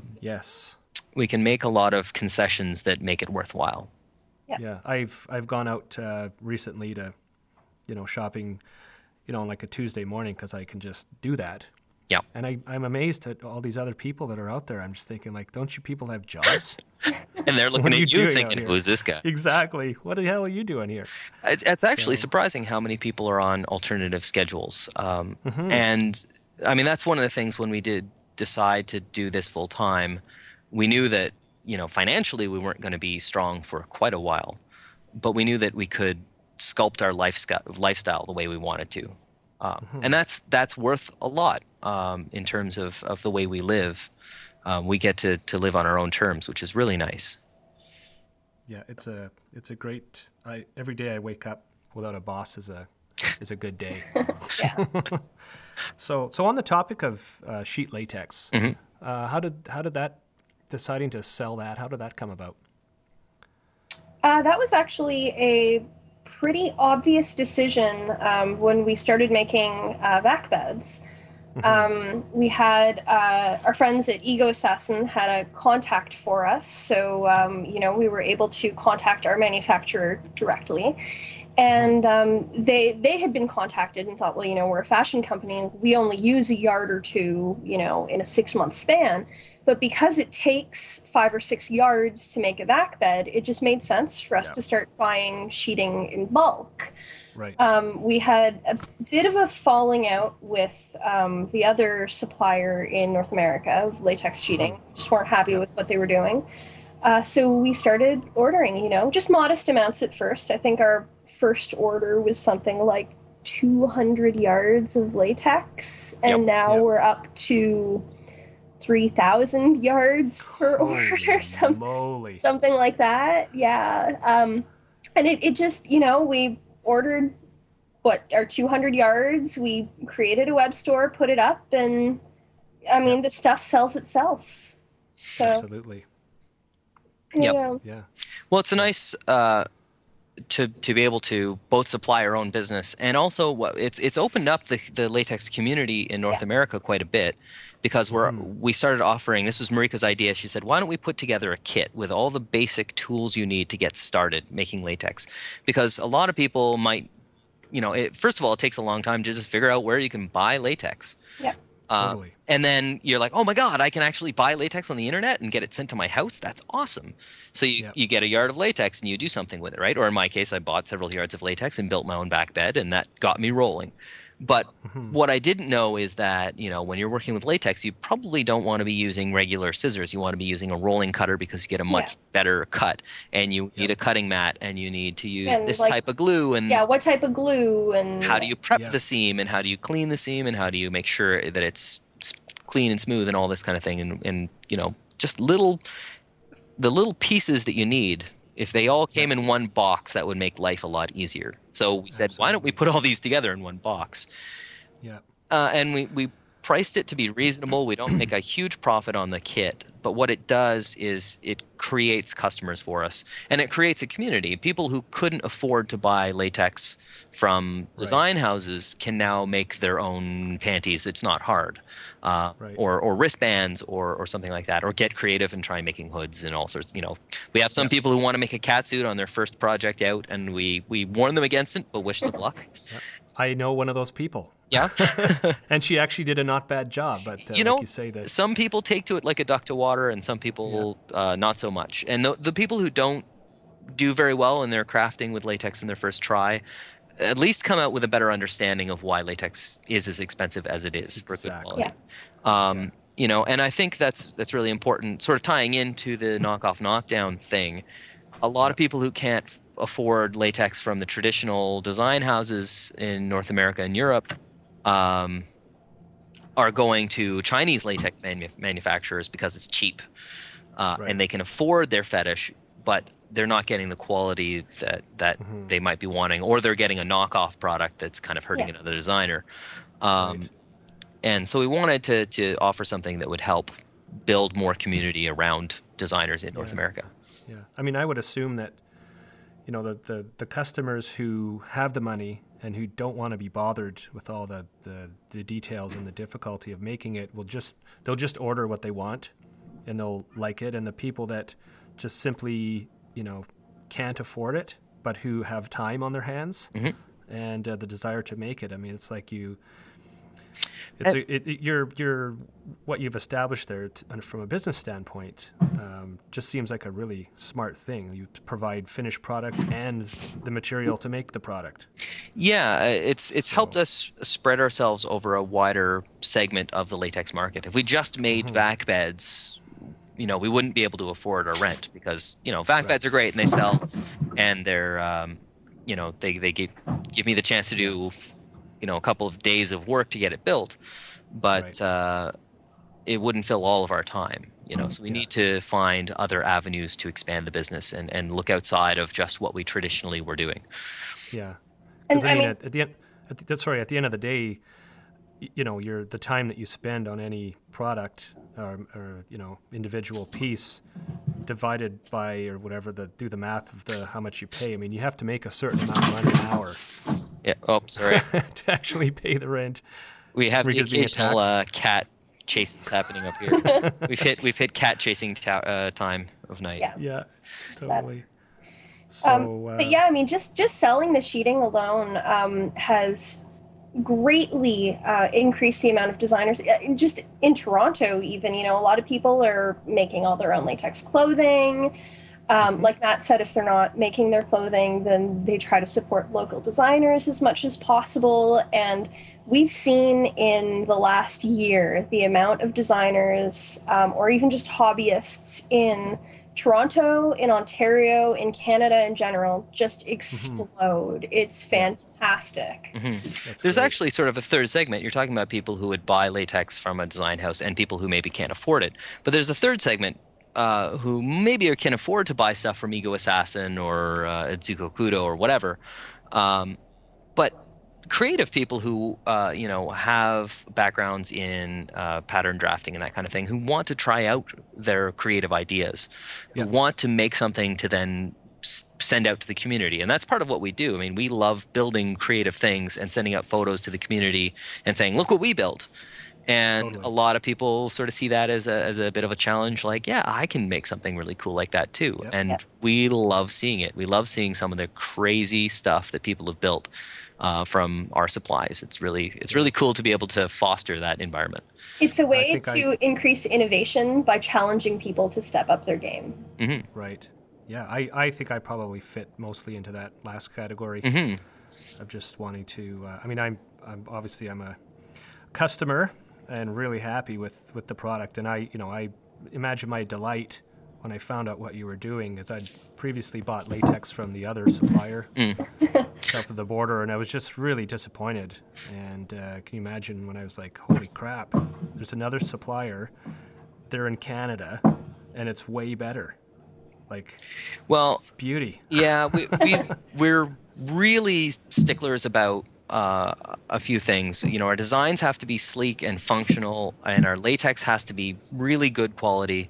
[SPEAKER 3] we can make a lot of concessions that make it worthwhile.
[SPEAKER 2] Yeah, I've gone out recently to shopping, on like a Tuesday morning because I can just do that.
[SPEAKER 3] Yeah.
[SPEAKER 2] And I'm amazed at all these other people that are out there. I'm just thinking, like, don't you people have jobs?
[SPEAKER 3] And they're looking at you thinking, who's this guy?
[SPEAKER 2] Exactly. What the hell are you doing here?
[SPEAKER 3] It's actually surprising how many people are on alternative schedules. And, that's one of the things when we did decide to do this full time, we knew that, financially we weren't going to be strong for quite a while. But we knew that we could sculpt our lifestyle the way we wanted to. And that's worth a lot in terms of the way we live. We get to live on our own terms, which is really nice. Yeah,
[SPEAKER 2] it's a great. Every day I wake up without a boss is a is a good day.
[SPEAKER 4] Yeah.
[SPEAKER 2] So on the topic of sheet latex,
[SPEAKER 3] Mm-hmm.
[SPEAKER 2] how did that deciding to sell that? How did that come about?
[SPEAKER 4] That was actually a pretty obvious decision when we started making vac beds. We had our friends at Ego Assassin had a contact for us, so we were able to contact our manufacturer directly, and they had been contacted and thought, well, we're a fashion company, we only use a yard or two, in a 6-month span. But because it takes 5 or 6 yards to make a vac bed, it just made sense for us to start buying sheeting in bulk.
[SPEAKER 2] Right.
[SPEAKER 4] We had a bit of a falling out with the other supplier in North America of latex sheeting. Just weren't happy with what they were doing. So we started ordering, just modest amounts at first. I think our first order was something like 200 yards of latex. And now we're up to 3,000 yards per order, something like that. Yeah. And it just, we ordered our 200 yards. We created a web store, put it up, and the stuff sells itself. So,
[SPEAKER 2] absolutely.
[SPEAKER 3] Yep. Yeah. Well, it's a nice to be able to both supply our own business, and also it's opened up the latex community in North America quite a bit, because we started offering, this was Marika's idea. She said, why don't we put together a kit with all the basic tools you need to get started making latex? Because a lot of people might, first of all, it takes a long time to just figure out where you can buy latex.
[SPEAKER 4] Yeah.
[SPEAKER 2] Totally.
[SPEAKER 3] And then you're like, oh my God, I can actually buy latex on the internet and get it sent to my house. That's awesome. So you get a yard of latex and you do something with it, right? Or in my case, I bought several yards of latex and built my own back bed, and that got me rolling. But what I didn't know is that, when you're working with latex, you probably don't want to be using regular scissors. You want to be using a rolling cutter because you get a much better cut, and you need a cutting mat, and you need to use this type of glue. And
[SPEAKER 4] what type of glue, and
[SPEAKER 3] how do you prep the seam, and how do you clean the seam, and how do you make sure that it's clean and smooth and all this kind of thing. And just the little pieces that you need. If they all came in one box, that would make life a lot easier. So we said, why don't we put all these together in one box?
[SPEAKER 2] Yeah.
[SPEAKER 3] And we priced it to be reasonable. We don't make a huge profit on the kit, but what it does is it creates customers for us, and it creates a community. People who couldn't afford to buy latex from design houses can now make their own panties. It's not hard. Or wristbands or something like that, or get creative and try making hoods and all sorts. We have some people who want to make a catsuit on their first project out, and we warn them against it, but wish them luck.
[SPEAKER 2] Yep. I know one of those people.
[SPEAKER 3] Yeah.
[SPEAKER 2] And she actually did a not bad job, but like you say that
[SPEAKER 3] some people take to it like a duck to water, and some people not so much. And the people who don't do very well in their crafting with latex in their first try, at least come out with a better understanding of why latex is as expensive as it is for good quality. Yeah. And I think that's really important, sort of tying into the knockoff knockdown thing. A lot of people who can't afford latex from the traditional design houses in North America and Europe are going to Chinese latex manufacturers because it's cheap, and they can afford their fetish, but they're not getting the quality that they might be wanting, or they're getting a knockoff product that's kind of hurting another designer. And so we wanted to offer something that would help build more community around designers in North America.
[SPEAKER 2] Yeah, I mean, I would assume that the customers who have the money and who don't want to be bothered with all the details and the difficulty of making it they'll just order what they want, and they'll like it. And the people that just simply can't afford it, but who have time on their hands and the desire to make it. I mean, it's like you're what you've established there from a business standpoint just seems like a really smart thing. You provide finished product and the material to make the product.
[SPEAKER 3] Yeah, it's helped us spread ourselves over a wider segment of the latex market. If we just made vac beds, we wouldn't be able to afford our rent, because vac beds are great and they sell, and they're they give me the chance to do a couple of days of work to get it built, but it wouldn't fill all of our time, so we need to find other avenues to expand the business and look outside of just what we traditionally were doing.
[SPEAKER 2] Yeah. And I mean, at the end, at the end of the day, the time that you spend on any product or individual piece divided by or whatever, do the math of how much you pay. I mean, you have to make a certain amount of money an hour.
[SPEAKER 3] Yeah. Oh, sorry.
[SPEAKER 2] To actually pay the rent.
[SPEAKER 3] We have the occasional cat chases happening up here. we've hit cat chasing time of night.
[SPEAKER 2] Yeah, totally.
[SPEAKER 4] But yeah, I mean, just selling the sheeting alone has greatly increased the amount of designers. Just in Toronto, even, a lot of people are making all their own latex clothing. Like Matt said, if they're not making their clothing, then they try to support local designers as much as possible. And we've seen in the last year the amount of designers or even just hobbyists in Toronto, in Ontario, in Canada in general, just explode. It's fantastic.
[SPEAKER 3] There's actually sort of a third segment. You're talking about people who would buy latex from a design house and people who maybe can't afford it. But there's a third segment who maybe can afford to buy stuff from Ego Assassin or Zuko Kudo or whatever. But creative people who have backgrounds in pattern drafting and that kind of thing, who want to try out their creative ideas, who want to make something to then send out to the community. And that's part of what we do. I mean, we love building creative things and sending out photos to the community and saying, look what we built. And a lot of people sort of see that as a bit of a challenge, like, yeah, I can make something really cool like that too. And we love seeing it. We love seeing some of the crazy stuff that people have built from our supplies. It's really cool to be able to foster that environment.
[SPEAKER 4] It's a way to increase innovation by challenging people to step up their game.
[SPEAKER 2] Right. Yeah, I think I probably fit mostly into that last category of just wanting to. I'm obviously a customer and really happy with the product, and I imagine my delight when I found out what you were doing, is I'd previously bought latex from the other supplier south of the border, and I was just really disappointed. And can you imagine when I was like, holy crap, there's another supplier, they're in Canada, and it's way better. Like, well, beauty.
[SPEAKER 3] Yeah, we're really sticklers about a few things. Our designs have to be sleek and functional, and our latex has to be really good quality.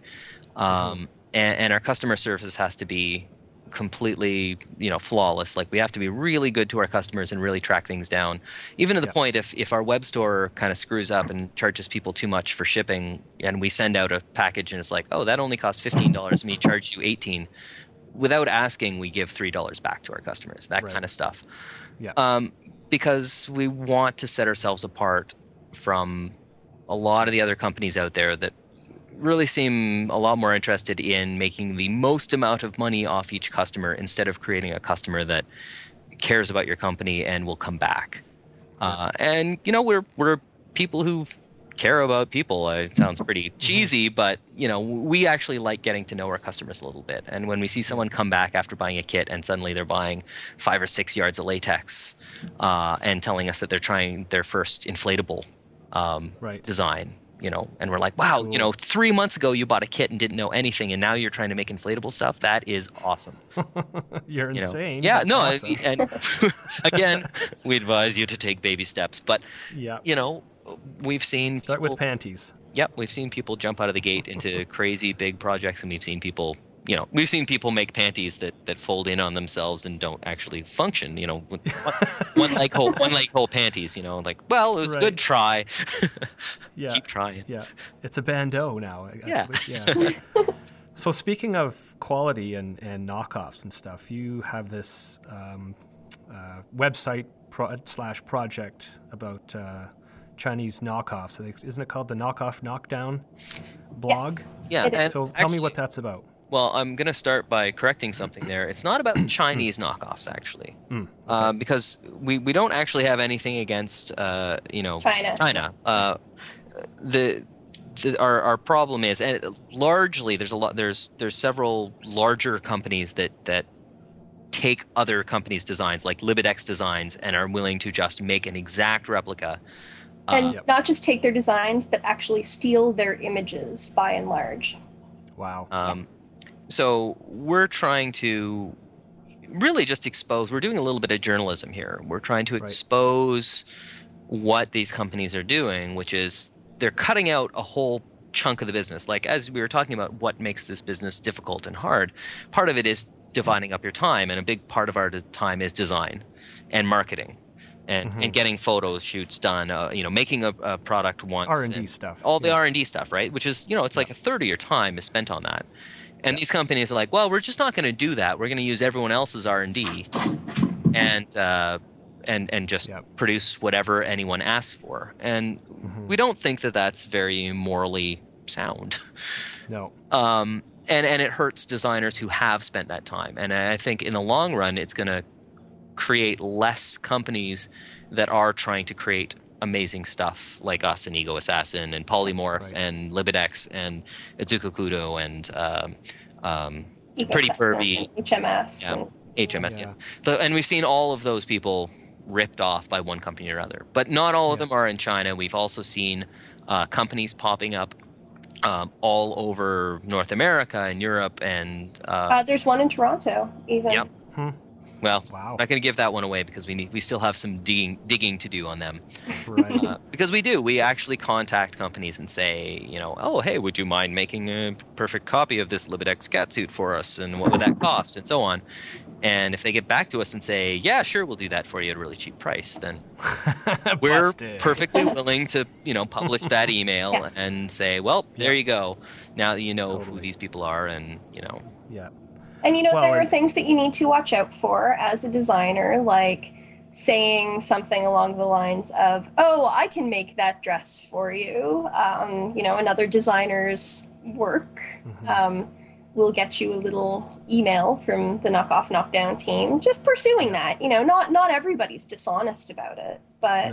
[SPEAKER 3] And our customer service has to be completely, flawless. Like, we have to be really good to our customers and really track things down. Even to the point, if our web store kind of screws up and charges people too much for shipping, and we send out a package and it's like, oh, that only cost $15 and we charged you $18. Without asking, we give $3 back to our customers, that kind of stuff. Yeah. Because we want to set ourselves apart from a lot of the other companies out there that really seem a lot more interested in making the most amount of money off each customer instead of creating a customer that cares about your company and will come back. And we're people who care about people. It sounds pretty cheesy, but we actually like getting to know our customers a little bit. And when we see someone come back after buying a kit and suddenly they're buying 5 or 6 yards of latex and telling us that they're trying their first inflatable design, and we're like, wow, 3 months ago you bought a kit and didn't know anything, and now you're trying to make inflatable stuff. That is awesome.
[SPEAKER 2] You're insane.
[SPEAKER 3] Yeah, no, awesome. And again, we advise you to take baby steps, but we've seen
[SPEAKER 2] start with panties.
[SPEAKER 3] Yep, we've seen people jump out of the gate into crazy big projects, and we've seen people make panties that fold in on themselves and don't actually function. One leg hole panties. Like, well, it was a good try. Keep trying. Yeah,
[SPEAKER 2] it's a bandeau now.
[SPEAKER 3] Yeah.
[SPEAKER 2] So speaking of quality and knockoffs and stuff, you have this website /project about Chinese knockoffs. Isn't it called the Knockoff Knockdown blog?
[SPEAKER 4] Yes,
[SPEAKER 3] yeah.
[SPEAKER 2] So tell me what that's about.
[SPEAKER 3] Well, I'm going to start by correcting something there. It's not about Chinese knockoffs, actually, because we don't actually have anything against China. Our problem is, and largely there's several larger companies that take other companies' designs, like Libidex Designs, and are willing to just make an exact replica.
[SPEAKER 4] And not just take their designs, but actually steal their images by and large.
[SPEAKER 2] Wow.
[SPEAKER 3] So we're trying to really just expose. We're doing a little bit of journalism here. We're trying to expose what these companies are doing, which is they're cutting out a whole chunk of the business. Like, as we were talking about what makes this business difficult and hard, part of it is dividing up your time, and a big part of our time is design and marketing and getting photo shoots done, making a product once.
[SPEAKER 2] R&D stuff.
[SPEAKER 3] All the R&D stuff, right? Which is, it's like a third of your time is spent on that. And these companies are like, well, we're just not going to do that. We're going to use everyone else's R&D and just produce whatever anyone asks for. And we don't think that that's very morally sound.
[SPEAKER 2] No.
[SPEAKER 3] And it hurts designers who have spent that time. And I think in the long run, it's going to create less companies that are trying to create amazing stuff like us and Ego Assassin and Polymorph and Libidex and Izuku Kudo and Pretty Pervy.
[SPEAKER 4] HMS.
[SPEAKER 3] Yeah, HMS, and we've seen all of those people ripped off by one company or other. But not all of them are in China. We've also seen companies popping up all over North America and Europe. And
[SPEAKER 4] there's one in Toronto, even.
[SPEAKER 3] Yep. Well, I'm not going to give that one away because we still have some digging to do on them.
[SPEAKER 2] Right.
[SPEAKER 3] Because we actually contact companies and say, oh, hey, would you mind making a perfect copy of this Libidex catsuit for us, and what would that cost, and so on. And if they get back to us and say, yeah, sure, we'll do that for you at a really cheap price, then we're perfectly willing to, publish that email and say, well, there you go. Now that you know who these people are, and,
[SPEAKER 2] Yeah.
[SPEAKER 4] And there are things that you need to watch out for as a designer, like saying something along the lines of, oh, I can make that dress for you. Another designer's work will get you a little email from the Knockoff Knockdown team just pursuing that. Not everybody's dishonest about it, but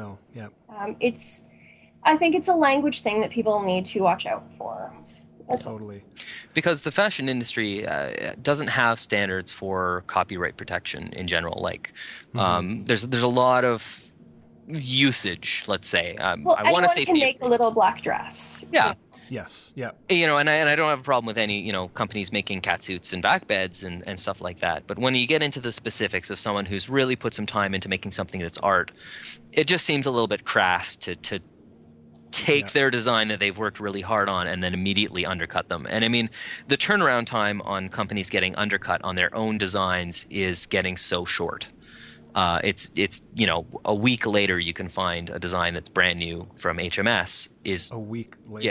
[SPEAKER 4] I think it's a language thing that people need to watch out for.
[SPEAKER 2] Totally.
[SPEAKER 3] Because the fashion industry doesn't have standards for copyright protection in general. Like, there's a lot of usage, let's say. I want to say
[SPEAKER 4] can make a little black dress.
[SPEAKER 3] Yeah.
[SPEAKER 2] Yes. Yeah.
[SPEAKER 3] And I don't have a problem with any, companies making catsuits and back beds and stuff like that. But when you get into the specifics of someone who's really put some time into making something that's art, it just seems a little bit crass to take their design that they've worked really hard on and then immediately undercut them. And I mean, the turnaround time on companies getting undercut on their own designs is getting so short. It's a week later you can find a design that's brand new from HMS is
[SPEAKER 2] a week later.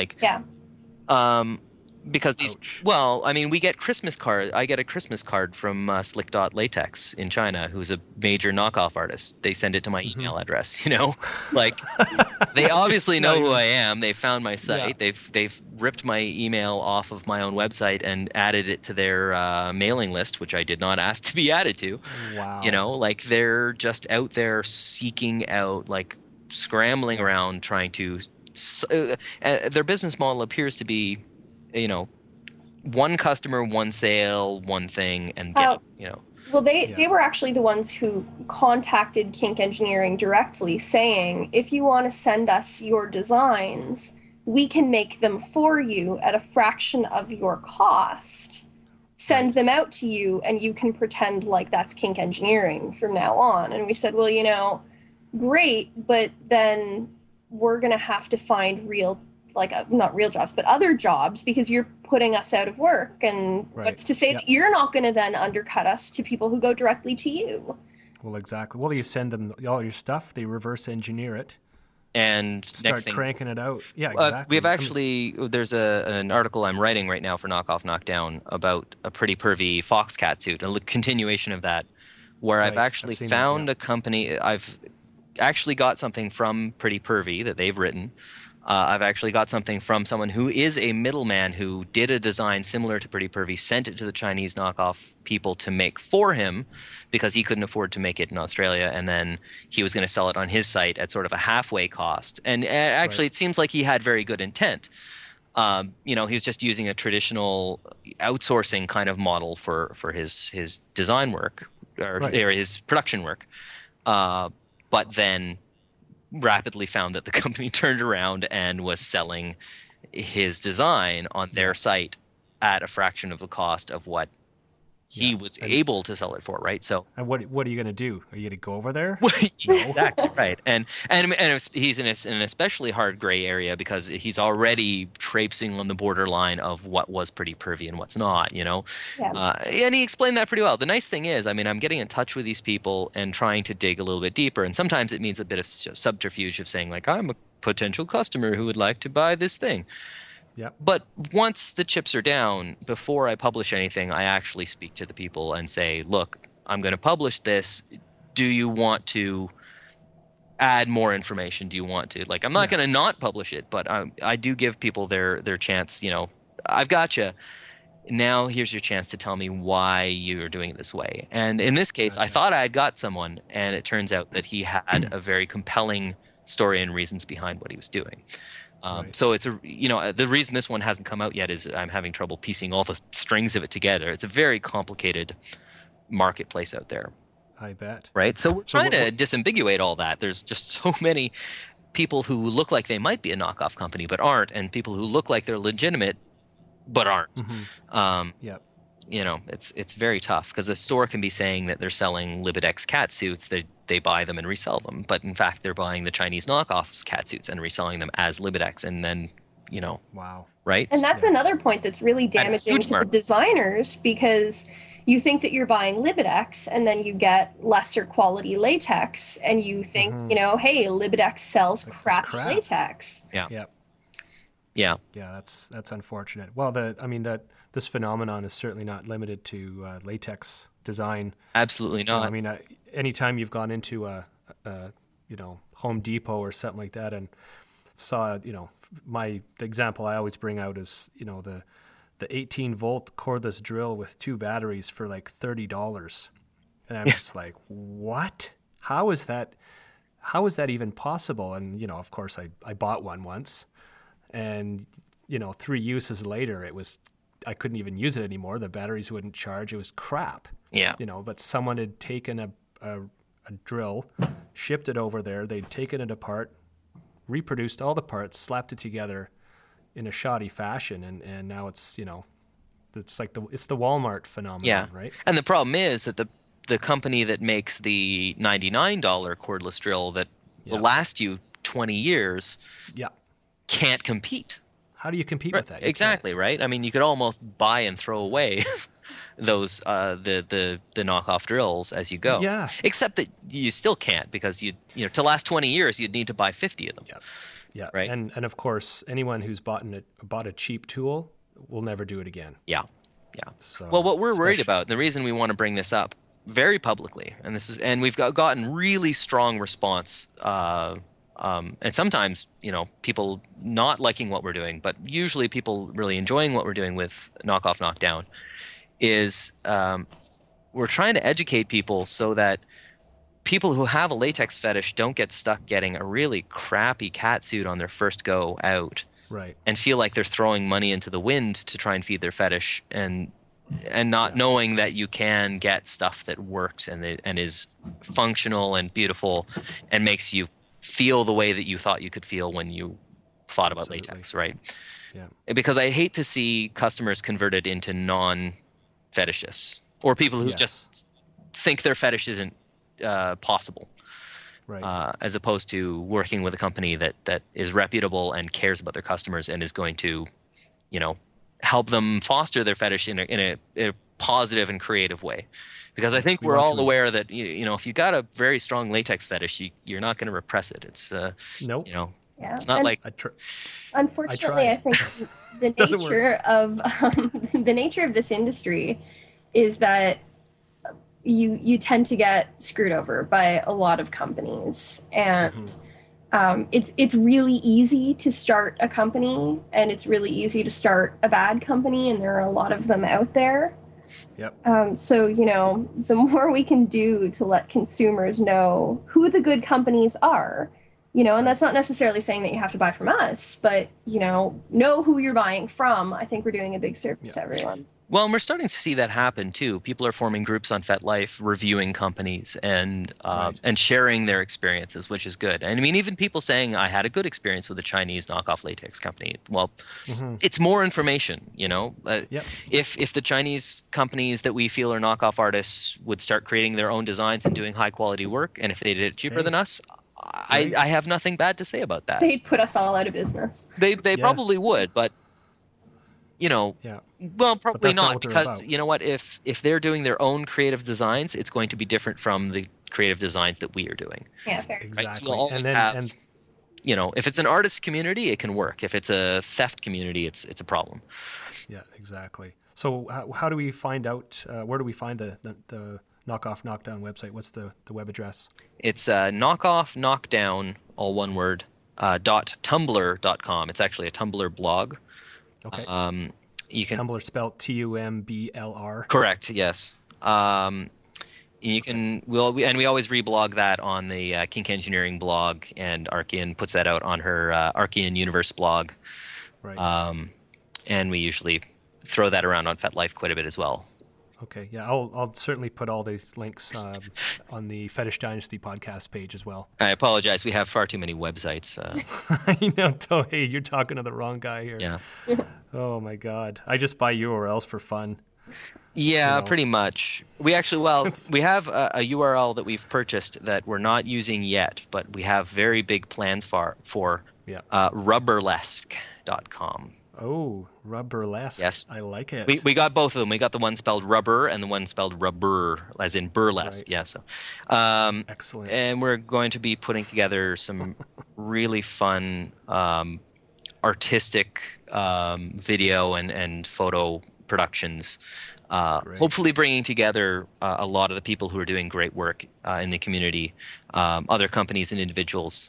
[SPEAKER 3] Yeah, because these we get Christmas cards. I get a Christmas card from Slick Dot Latex in China, who's a major knockoff artist. They send it to my email address, like they obviously know who I am. They found my site. They've ripped my email off of my own website and added it to their mailing list, which I did not ask to be added to.
[SPEAKER 2] Wow.
[SPEAKER 3] Like they're just out there seeking out, like scrambling around trying to their business model appears to be one customer, one sale, one thing, and
[SPEAKER 4] Well, they were actually the ones who contacted Kink Engineering directly saying, if you want to send us your designs, we can make them for you at a fraction of your cost. Send them out to you, and you can pretend like that's Kink Engineering from now on. And we said, well, great, but then we're going to have to find not real jobs, but other jobs, because you're putting us out of work. And what's to say that you're not going to then undercut us to people who go directly to you?
[SPEAKER 2] Well, exactly. Well, you send them all your stuff, they reverse engineer it,
[SPEAKER 3] and
[SPEAKER 2] start cranking it out. Yeah, exactly.
[SPEAKER 3] We've actually, there's an article I'm writing right now for Knockoff Knockdown about a Pretty Pervy fox catsuit, a continuation of that, where I've actually found a company. I've actually got something from Pretty Pervy that they've written. I've actually got something from someone who is a middleman who did a design similar to Pretty Pervy, sent it to the Chinese knockoff people to make for him because he couldn't afford to make it in Australia, and then he was going to sell it on his site at sort of a halfway cost. And actually, it seems like he had very good intent. He was just using a traditional outsourcing kind of model for his design work or his production work, but then rapidly found that the company turned around and was selling his design on their site at a fraction of the cost of what he was able to sell it for, right? So,
[SPEAKER 2] and what are you going to do? Are you going to go over there?
[SPEAKER 3] Exactly right, and he's in an especially hard gray area because he's already traipsing on the borderline of what was pretty pervy and what's not,
[SPEAKER 4] Yeah.
[SPEAKER 3] And he explained that pretty well. The nice thing is, I mean, I'm getting in touch with these people and trying to dig a little bit deeper, and sometimes it means a bit of subterfuge of saying like, I'm a potential customer who would like to buy this thing.
[SPEAKER 2] Yeah.
[SPEAKER 3] But once the chips are down, before I publish anything, I actually speak to the people and say, look, I'm going to publish this. Do you want to add more information? Do you want to? Like, I'm not going to not publish it, but I do give people their chance. I've got you. Now here's your chance to tell me why you're doing it this way. And in this case, I thought I had got someone, and it turns out that he had a very compelling story and reasons behind what he was doing. So it's the reason this one hasn't come out yet is I'm having trouble piecing all the strings of it together. It's a very complicated marketplace out there.
[SPEAKER 2] I bet.
[SPEAKER 3] Right. So we're trying to disambiguate all that. There's just so many people who look like they might be a knockoff company but aren't, and people who look like they're legitimate but aren't. It's very tough because a store can be saying that they're selling Libidex cat suits. They buy them and resell them, but in fact they're buying the Chinese knockoff cat suits and reselling them as Libidex, and then
[SPEAKER 2] wow,
[SPEAKER 3] right?
[SPEAKER 4] And that's another point that's really damaging to the designers, because you think that you're buying Libidex and then you get lesser quality latex, and you think hey, Libidex sells crappy latex.
[SPEAKER 3] Yeah,
[SPEAKER 2] that's unfortunate. Well, this phenomenon is certainly not limited to latex design.
[SPEAKER 3] Absolutely not.
[SPEAKER 2] I mean, anytime you've gone into a Home Depot or something like that and saw, the example I always bring out is, the 18-volt cordless drill with 2 batteries for like $30, and I'm just like, what? How is that even possible? And of course, I bought one once, and 3 uses later, I couldn't even use it anymore. The batteries wouldn't charge. It was crap.
[SPEAKER 3] Yeah.
[SPEAKER 2] But someone had taken a drill, shipped it over there. They'd taken it apart, reproduced all the parts, slapped it together in a shoddy fashion, and now it's it's like it's the Walmart phenomenon, right?
[SPEAKER 3] And the problem is that the company that makes the $99 cordless drill that will last you 20 years can't compete.
[SPEAKER 2] How do you compete with that?
[SPEAKER 3] Exactly, right? I mean, you could almost buy and throw away those the knockoff drills as you go.
[SPEAKER 2] Yeah.
[SPEAKER 3] Except that you still can't, because to last 20 years you'd need to buy 50 of them.
[SPEAKER 2] Yeah.
[SPEAKER 3] Right.
[SPEAKER 2] And of course, anyone who's bought a cheap tool will never do it again.
[SPEAKER 3] Yeah.
[SPEAKER 2] So,
[SPEAKER 3] well, what we're worried about, the reason we want to bring this up very publicly, and we've gotten really strong response. And sometimes, people not liking what we're doing, but usually people really enjoying what we're doing with Knockoff Knockdown, is we're trying to educate people so that people who have a latex fetish don't get stuck getting a really crappy cat suit on their first go out,
[SPEAKER 2] right,
[SPEAKER 3] and feel like they're throwing money into the wind to try and feed their fetish, and not knowing that you can get stuff that works and is functional and beautiful and makes you feel the way that you thought you could feel when you thought about latex, right?
[SPEAKER 2] Yeah.
[SPEAKER 3] Because I hate to see customers converted into non-fetishists, or people who just think their fetish isn't possible,
[SPEAKER 2] right? As
[SPEAKER 3] opposed to working with a company that is reputable and cares about their customers and is going to, help them foster their fetish in a positive and creative way. Because I think we're all aware that if you've got a very strong latex fetish, you're not going to repress it. It's
[SPEAKER 2] nope.
[SPEAKER 3] It's not like.
[SPEAKER 4] Unfortunately, I think the nature of this industry is that you tend to get screwed over by a lot of companies, and it's really easy to start a company, and it's really easy to start a bad company, and there are a lot of them out there.
[SPEAKER 2] Yep.
[SPEAKER 4] So, the more we can do to let consumers know who the good companies are, And that's not necessarily saying that you have to buy from us, but, know who you're buying from. I think we're doing a big service to everyone.
[SPEAKER 3] Well, and we're starting to see that happen too. People are forming groups on FetLife, reviewing companies and sharing their experiences, which is good. And I mean, even people saying, I had a good experience with a Chinese knockoff latex company. Well, it's more information, If the Chinese companies that we feel are knockoff artists would start creating their own designs and doing high quality work, and if they did it cheaper than us, I have nothing bad to say about that.
[SPEAKER 4] They'd put us all out of business.
[SPEAKER 3] They probably would, but well, probably not, because you know what? If they're doing their own creative designs, it's going to be different from the creative designs that we are doing.
[SPEAKER 4] Yeah, fair.
[SPEAKER 2] Exactly.
[SPEAKER 3] Right? So you'll always have, if it's an artist community, it can work. If it's a theft community, it's a problem.
[SPEAKER 2] Yeah, exactly. So how do we find out? Where do we find the Knockoff Knockdown website? What's the web address? It's
[SPEAKER 3] knockoff knockdown, all one word, .tumblr.com. It's actually a Tumblr blog.
[SPEAKER 2] Okay.
[SPEAKER 3] You can
[SPEAKER 2] Tumblr spelled TUMBLR.
[SPEAKER 3] Correct. Yes. You can. We always reblog that on the Kink Engineering blog, and Archean puts that out on her Archean Universe blog.
[SPEAKER 2] Right.
[SPEAKER 3] And we usually throw that around on FetLife quite a bit as well.
[SPEAKER 2] Okay, yeah, I'll certainly put all these links on the Fetish Dynasty podcast page as well.
[SPEAKER 3] I apologize. We have far too many websites.
[SPEAKER 2] I know, Tohei, you're talking to the wrong guy here.
[SPEAKER 3] Yeah.
[SPEAKER 2] Oh, my God. I just buy URLs for fun.
[SPEAKER 3] Yeah, pretty much. We actually, we have a URL that we've purchased that we're not using yet, but we have very big plans for rubberlesque.com.
[SPEAKER 2] Oh, Rubberlesque.
[SPEAKER 3] Yes.
[SPEAKER 2] I like it.
[SPEAKER 3] We got both of them. We got the one spelled rubber and the one spelled rubber, as in burlesque. Right. Yeah. So,
[SPEAKER 2] excellent.
[SPEAKER 3] And we're going to be putting together some really fun artistic video and photo productions. Hopefully bringing together a lot of the people who are doing great work in the community, other companies and individuals.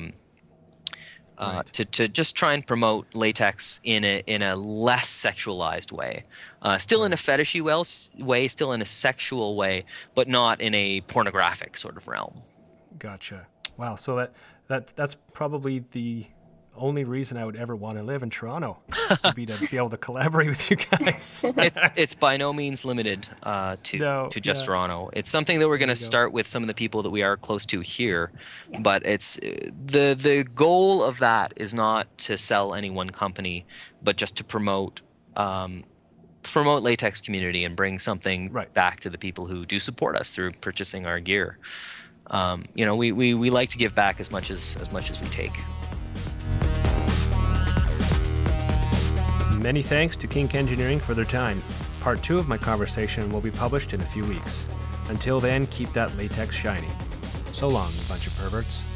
[SPEAKER 3] To just try and promote latex in a less sexualized way, still in a fetishy way, still in a sexual way, but not in a pornographic sort of realm.
[SPEAKER 2] Gotcha. Wow. So that's probably the only reason I would ever want to live in Toronto, would be to be able to collaborate with you guys.
[SPEAKER 3] It's by no means limited to just Toronto. It's something that we're going to start with some of the people that we are close to here, but it's the goal of that is not to sell any one company, but just to promote latex community and bring something back to the people who do support us through purchasing our gear. We like to give back as much as we take.
[SPEAKER 2] Many thanks to Kink Engineering for their time. Part 2 of my conversation will be published in a few weeks. Until then, keep that latex shiny. So long, you bunch of perverts.